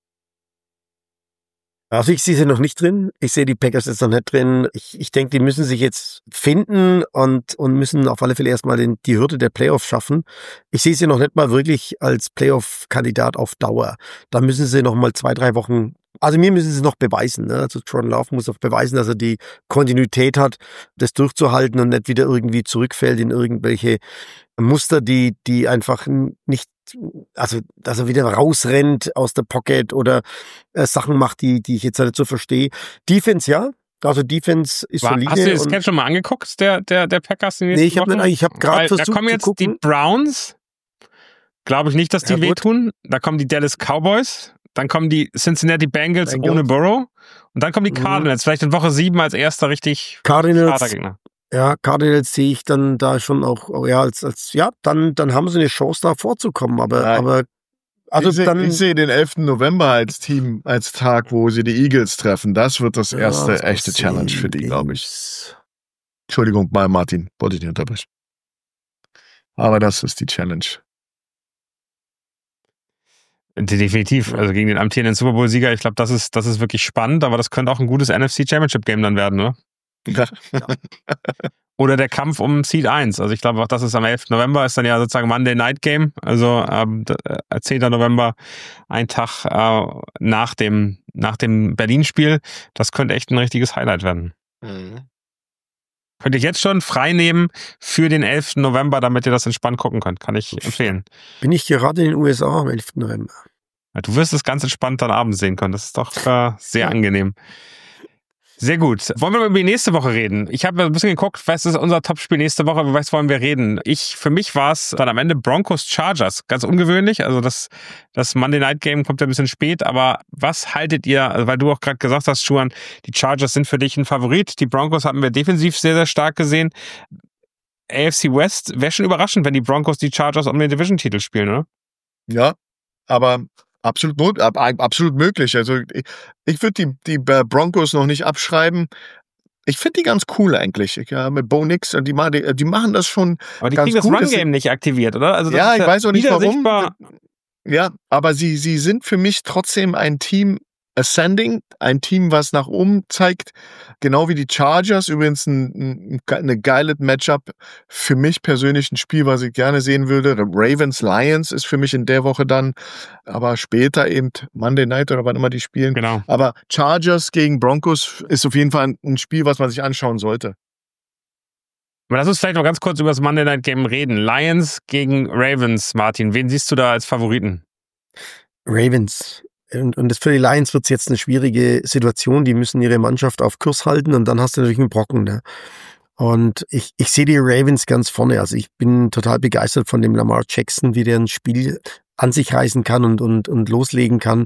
Also ich sehe sie noch nicht drin. Ich sehe die Packers jetzt noch nicht drin. Ich denke, die müssen sich jetzt finden und müssen auf alle Fälle erstmal die Hürde der Playoffs schaffen. Ich sehe sie noch nicht mal wirklich als Playoff-Kandidat auf Dauer. Da müssen sie noch mal 2-3 Wochen, also mir müssen sie noch beweisen. Ne? Also Jordan Love muss auch beweisen, dass er die Kontinuität hat, das durchzuhalten und nicht wieder irgendwie zurückfällt in irgendwelche Muster, die einfach nicht, also dass er wieder rausrennt aus der Pocket oder Sachen macht, die ich jetzt nicht so verstehe. Defense, ja. Also Defense ist solide. Hast du das Sketch schon mal angeguckt, der Packers? Nee, ich habe gerade versucht da kommen jetzt zu gucken. Die Browns. Glaube ich nicht, dass die wehtun. Da kommen die Dallas Cowboys. Dann kommen die Cincinnati Bengals ohne Burrow. Und dann kommen die Cardinals. Vielleicht in Woche 7 als erster richtig harter Gegner. Ja, Cardinals sehe ich dann da schon auch, ja, dann haben sie eine Chance, da vorzukommen. Aber ich sehe den 11. November als Team, als Tag, wo sie die Eagles treffen. Das wird das erste echte Challenge für die, glaube ich. Entschuldigung, Martin, wollte ich nicht unterbrechen. Aber das ist die Challenge. Definitiv, also gegen den amtierenden Super Bowl-Sieger, ich glaube, das ist wirklich spannend, aber das könnte auch ein gutes NFC Championship Game dann werden, oder? Ja. Oder der Kampf um Seed 1. Also ich glaube auch, das ist am 11. November, ist dann ja sozusagen Monday Night Game, also 10. November, ein Tag nach dem Berlin-Spiel. Das könnte echt ein richtiges Highlight werden. Mhm. Könnt ihr jetzt schon frei nehmen für den 11. November, damit ihr das entspannt gucken könnt. Kann ich empfehlen. Bin ich gerade in den USA am 11. November. Du wirst es ganz entspannt dann abends sehen können. Das ist doch sehr angenehm. Sehr gut. Wollen wir über die nächste Woche reden? Ich habe ein bisschen geguckt, was ist unser Topspiel nächste Woche, über was wollen wir reden? Für mich war es dann am Ende Broncos-Chargers. Ganz ungewöhnlich, also das Monday Night Game kommt ja ein bisschen spät, aber was haltet ihr, also weil du auch gerade gesagt hast, Schuhan, die Chargers sind für dich ein Favorit, die Broncos haben wir defensiv sehr, sehr stark gesehen. AFC West wäre schon überraschend, wenn die Broncos die Chargers um den Division-Titel spielen, oder? Ja, aber absolut möglich. Also ich würde die Broncos noch nicht abschreiben. Ich finde die ganz cool eigentlich. Ja, mit Bo Nix, die machen das schon. Aber die ganz kriegen das gut. Run-Game nicht aktiviert, oder? Also das ja, ist ich weiß auch nicht warum. sichtbar. Ja, aber sie sind für mich trotzdem ein Team ascending, ein Team, was nach oben zeigt, genau wie die Chargers. Übrigens eine geile Matchup. Für mich persönlich ein Spiel, was ich gerne sehen würde. Ravens-Lions ist für mich in der Woche dann, aber später eben Monday Night oder wann immer die spielen. Genau. Aber Chargers gegen Broncos ist auf jeden Fall ein Spiel, was man sich anschauen sollte. Aber lass uns vielleicht noch ganz kurz über das Monday Night Game reden. Lions gegen Ravens, Martin. Wen siehst du da als Favoriten? Ravens. Und für die Lions wird es jetzt eine schwierige Situation. Die müssen ihre Mannschaft auf Kurs halten und dann hast du natürlich einen Brocken. Ne? Und ich sehe die Ravens ganz vorne. Also ich bin total begeistert von dem Lamar Jackson, wie der ein Spiel an sich reißen kann und loslegen kann.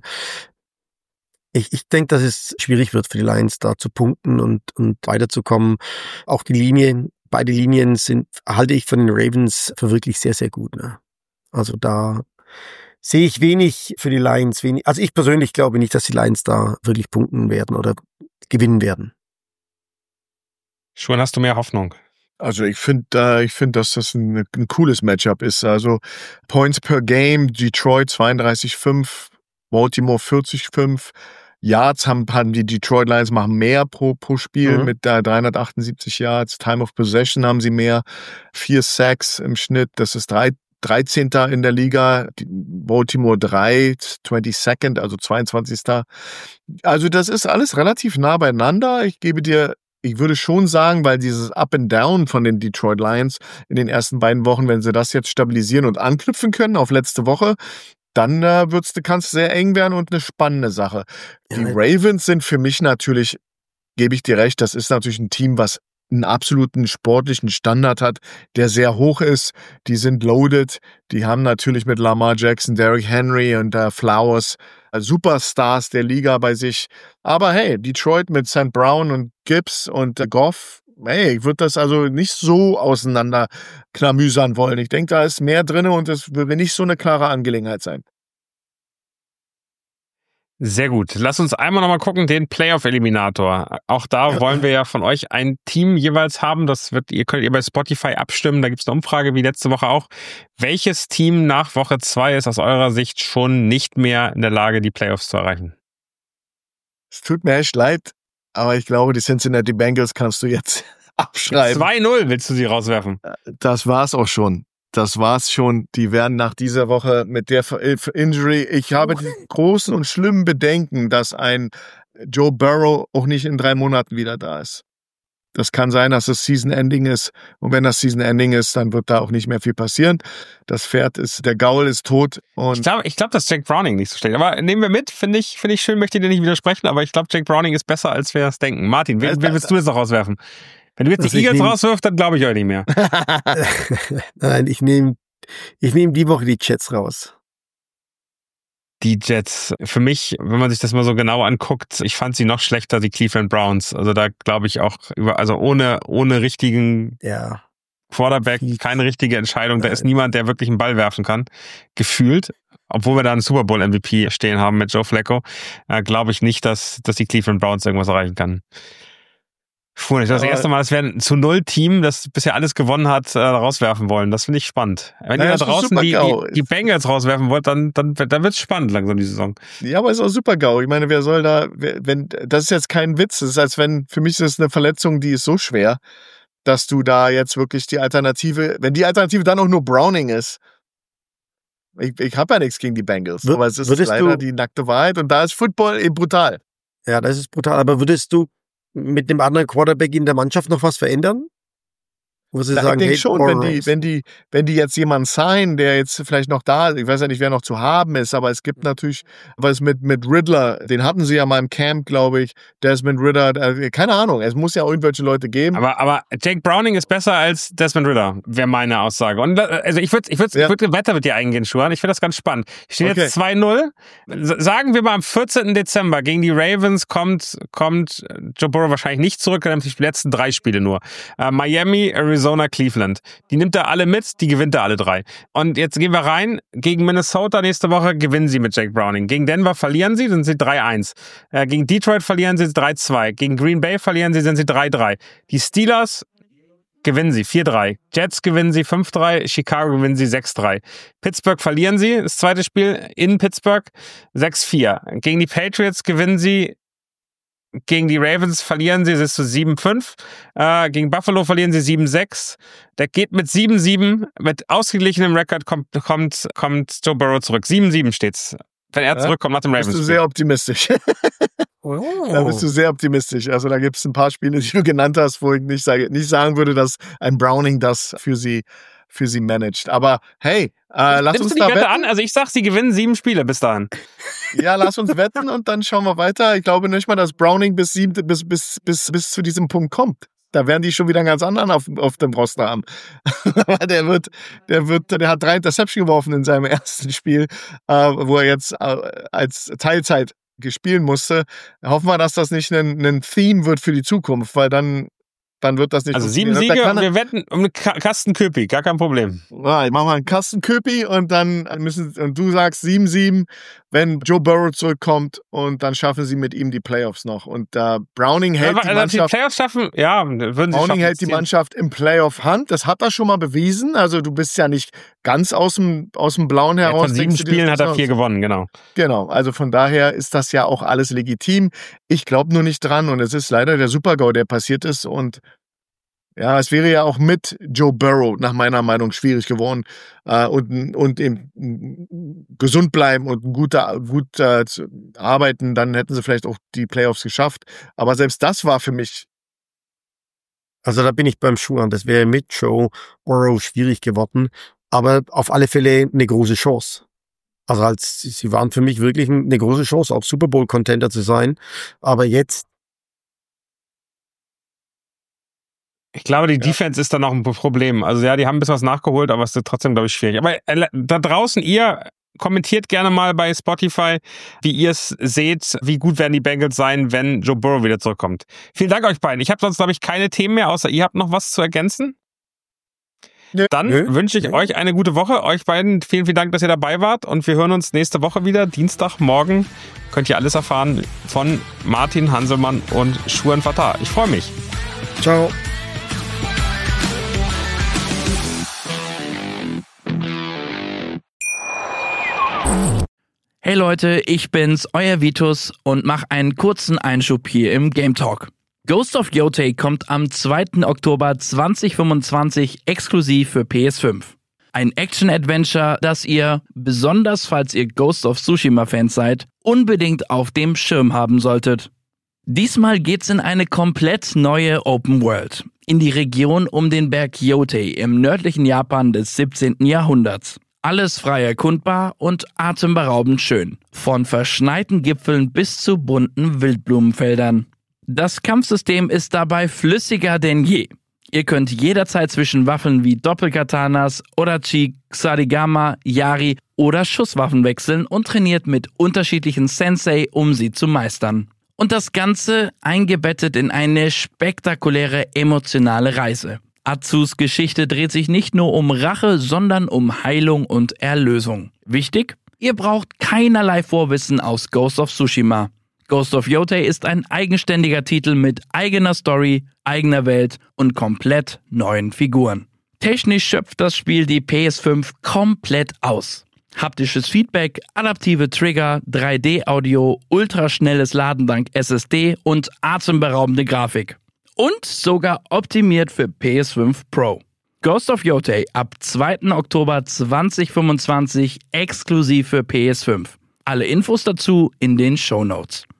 Ich denke, dass es schwierig wird für die Lions, da zu punkten und weiterzukommen. Auch die Linie, beide Linien halte ich von den Ravens für wirklich sehr, sehr gut. Ne? Also da sehe ich wenig für die Lions. Also ich persönlich glaube nicht, dass die Lions da wirklich punkten werden oder gewinnen werden. Schon hast du mehr Hoffnung? Also ich finde, dass das ein cooles Matchup ist. Also Points per Game, Detroit 32,5, Baltimore 40,5. Yards haben die Detroit Lions machen mehr pro Spiel mit 378 Yards. Time of Possession haben sie mehr. 4 Sacks im Schnitt. Das ist 13. in der Liga, Baltimore 22nd, also 22. Also das ist alles relativ nah beieinander. Ich würde schon sagen, weil dieses Up and Down von den Detroit Lions in den ersten beiden Wochen, wenn sie das jetzt stabilisieren und anknüpfen können auf letzte Woche, dann kann es sehr eng werden und eine spannende Sache. Die Ravens sind für mich natürlich, gebe ich dir recht, das ist natürlich ein Team, was einen absoluten sportlichen Standard hat, der sehr hoch ist. Die sind loaded. Die haben natürlich mit Lamar Jackson, Derrick Henry und Flowers Superstars der Liga bei sich. Aber hey, Detroit mit St. Brown und Gibbs und Goff, hey, ich würde das also nicht so auseinander klamüsern wollen. Ich denke, da ist mehr drin und es wird nicht so eine klare Angelegenheit sein. Sehr gut. Lass uns einmal nochmal gucken, den Playoff-Eliminator. Auch da wollen wir ja von euch ein Team jeweils haben. Könnt ihr bei Spotify abstimmen. Da gibt es eine Umfrage, wie letzte Woche auch. Welches Team nach Woche 2 ist aus eurer Sicht schon nicht mehr in der Lage, die Playoffs zu erreichen? Es tut mir echt leid, aber ich glaube, die Cincinnati Bengals kannst du jetzt abschreiben. 2-0 willst du sie rauswerfen? Das war's auch schon. Das war's schon. Die werden nach dieser Woche mit der Injury, ich habe die großen und schlimmen Bedenken, dass ein Joe Burrow auch nicht in 3 Monaten wieder da ist. Das kann sein, dass es Season-Ending ist. Und wenn das Season-Ending ist, dann wird da auch nicht mehr viel passieren. Der Gaul ist tot. Und ich glaube, dass Jake Browning nicht so schlecht. Aber nehmen wir mit, finde ich schön, möchte dir nicht widersprechen, aber ich glaube, Jake Browning ist besser, als wir es denken. Martin, wen willst du jetzt noch rauswerfen? Wenn du jetzt die Eagles rauswirfst, dann glaube ich euch nicht mehr. Nein, ich nehme die Woche die Jets raus. Die Jets, für mich, wenn man sich das mal so genau anguckt, ich fand sie noch schlechter, die Cleveland Browns. Also da glaube ich auch, ohne richtigen Quarterback, keine richtige Entscheidung. Da ist niemand, der wirklich einen Ball werfen kann, gefühlt. Obwohl wir da einen Super Bowl MVP stehen haben mit Joe Flacco, glaube ich nicht, dass die Cleveland Browns irgendwas erreichen kann. Das erste Mal, dass wir ein zu 0 Team, das bisher alles gewonnen hat, rauswerfen wollen. Das finde ich spannend. Wenn ihr da draußen die Bengals rauswerfen wollt, dann wird es spannend langsam die Saison. Ja, aber ist auch super GAU. Ich meine, das ist jetzt kein Witz. Das ist, als wenn, für mich ist es eine Verletzung, die ist so schwer, dass du da jetzt wirklich wenn die Alternative dann auch nur Browning ist. Ich habe ja nichts gegen die Bengals, aber es ist leider die nackte Wahrheit und da ist Football eben brutal. Ja, das ist brutal. Aber würdest du mit dem anderen Quarterback in der Mannschaft noch was verändern? Muss ich Ich sagen, denke schon, Burrows. wenn die jetzt jemanden signen, der jetzt vielleicht noch da, ich weiß ja nicht, wer noch zu haben ist, aber es gibt natürlich was mit Riddler, den hatten sie ja mal im Camp, glaube ich, Desmond Ridder, keine Ahnung, es muss ja irgendwelche Leute geben. Aber Jake Browning ist besser als Desmond Ridder, wäre meine Aussage. Und also ich würde weiter mit dir eingehen, Schuhan. Ich finde das ganz spannend. Ich stehe jetzt 2-0. Sagen wir mal, am 14. Dezember gegen die Ravens kommt Joe Burrow wahrscheinlich nicht zurück, nämlich die letzten 3 Spiele nur. Miami, Arizona, Cleveland. Die nimmt er alle mit, die gewinnt er alle 3. Und jetzt gehen wir rein. Gegen Minnesota nächste Woche gewinnen sie mit Jake Browning. Gegen Denver verlieren sie, sind sie 3-1. Gegen Detroit verlieren sie 3-2. Gegen Green Bay verlieren sie, sind sie 3-3. Die Steelers gewinnen sie 4-3. Jets gewinnen sie 5-3. Chicago gewinnen sie 6-3. Pittsburgh verlieren sie, das zweite Spiel in Pittsburgh 6-4. Gegen die Patriots gewinnen sie. Gegen die Ravens verlieren sie, es ist so 7-5. Gegen Buffalo verlieren sie 7-6. Der geht mit 7-7, mit ausgeglichenem Rekord kommt Joe Burrow zurück. 7-7 steht's. Wenn er zurückkommt nach dem Ravens. Bist du sehr optimistisch. Da bist du sehr optimistisch. Also da gibt es ein paar Spiele, die du genannt hast, wo ich nicht sagen würde, dass ein Browning das für sie managt. Aber hey, lass uns da wetten. An? Also ich sag, sie gewinnen 7 Spiele bis dahin. Ja, lass uns wetten und dann schauen wir weiter. Ich glaube nicht mal, dass Browning bis zu diesem Punkt kommt. Da werden die schon wieder einen ganz anderen auf dem Roster haben. Der hat 3 Interception geworfen in seinem ersten Spiel, wo er jetzt als Teilzeit gespielt musste. Hoffen wir, dass das nicht ein Theme wird für die Zukunft, weil dann wird das nicht. Also 7 Siege und wir wetten um einen Kasten Köpi, gar kein Problem. Ja, ich mach mal einen Kasten Köpi und und du sagst 7-7, wenn Joe Burrow zurückkommt und dann schaffen sie mit ihm die Playoffs noch. Und Browning hält die Mannschaft. Die Playoffs schaffen, ja, würden sie Browning hält die Mannschaft im Playoff-Hand. Das hat er schon mal bewiesen. Also du bist ja nicht ganz aus dem Blauen heraus. Von 7 Spielen hat er 4 gewonnen, genau. Genau, also von daher ist das ja auch alles legitim. Ich glaube nur nicht dran und es ist leider der Super-GAU, der passiert ist und ja, es wäre ja auch mit Joe Burrow nach meiner Meinung schwierig geworden und eben gesund bleiben und gut arbeiten, dann hätten sie vielleicht auch die Playoffs geschafft. Aber selbst das war für mich. Also da bin ich beim Schuhan. Das wäre mit Joe Burrow schwierig geworden, aber auf alle Fälle eine große Chance. Also sie waren für mich wirklich eine große Chance, auch Super Bowl Contender zu sein. Aber jetzt. Ich glaube, die Defense ist da noch ein Problem. Also ja, die haben ein bisschen was nachgeholt, aber es ist trotzdem, glaube ich, schwierig. Aber da draußen, ihr kommentiert gerne mal bei Spotify, wie ihr es seht, wie gut werden die Bengals sein, wenn Joe Burrow wieder zurückkommt. Vielen Dank euch beiden. Ich habe sonst, glaube ich, keine Themen mehr, außer ihr habt noch was zu ergänzen. Dann wünsche ich euch eine gute Woche. Euch beiden vielen, vielen Dank, dass ihr dabei wart. Und wir hören uns nächste Woche wieder. Dienstagmorgen könnt ihr alles erfahren von Martin Hanselmann und Schuhan Fatah. Ich freue mich. Ciao. Hey Leute, ich bin's, euer Vitus und mach einen kurzen Einschub hier im Game Talk. Ghost of Yotei kommt am 2. Oktober 2025 exklusiv für PS5. Ein Action-Adventure, das ihr, besonders falls ihr Ghost of Tsushima-Fans seid, unbedingt auf dem Schirm haben solltet. Diesmal geht's in eine komplett neue Open World, in die Region um den Berg Yotei im nördlichen Japan des 17. Jahrhunderts. Alles frei erkundbar und atemberaubend schön. Von verschneiten Gipfeln bis zu bunten Wildblumenfeldern. Das Kampfsystem ist dabei flüssiger denn je. Ihr könnt jederzeit zwischen Waffen wie Doppelkatanas, Odachi, Ksarigama, Yari oder Schusswaffen wechseln und trainiert mit unterschiedlichen Sensei, um sie zu meistern. Und das Ganze eingebettet in eine spektakuläre emotionale Reise. Atsus Geschichte dreht sich nicht nur um Rache, sondern um Heilung und Erlösung. Wichtig? Ihr braucht keinerlei Vorwissen aus Ghost of Tsushima. Ghost of Yotei ist ein eigenständiger Titel mit eigener Story, eigener Welt und komplett neuen Figuren. Technisch schöpft das Spiel die PS5 komplett aus. Haptisches Feedback, adaptive Trigger, 3D-Audio, ultraschnelles Laden dank SSD und atemberaubende Grafik. Und sogar optimiert für PS5 Pro. Ghost of Yotei ab 2. Oktober 2025 exklusiv für PS5. Alle Infos dazu in den Shownotes.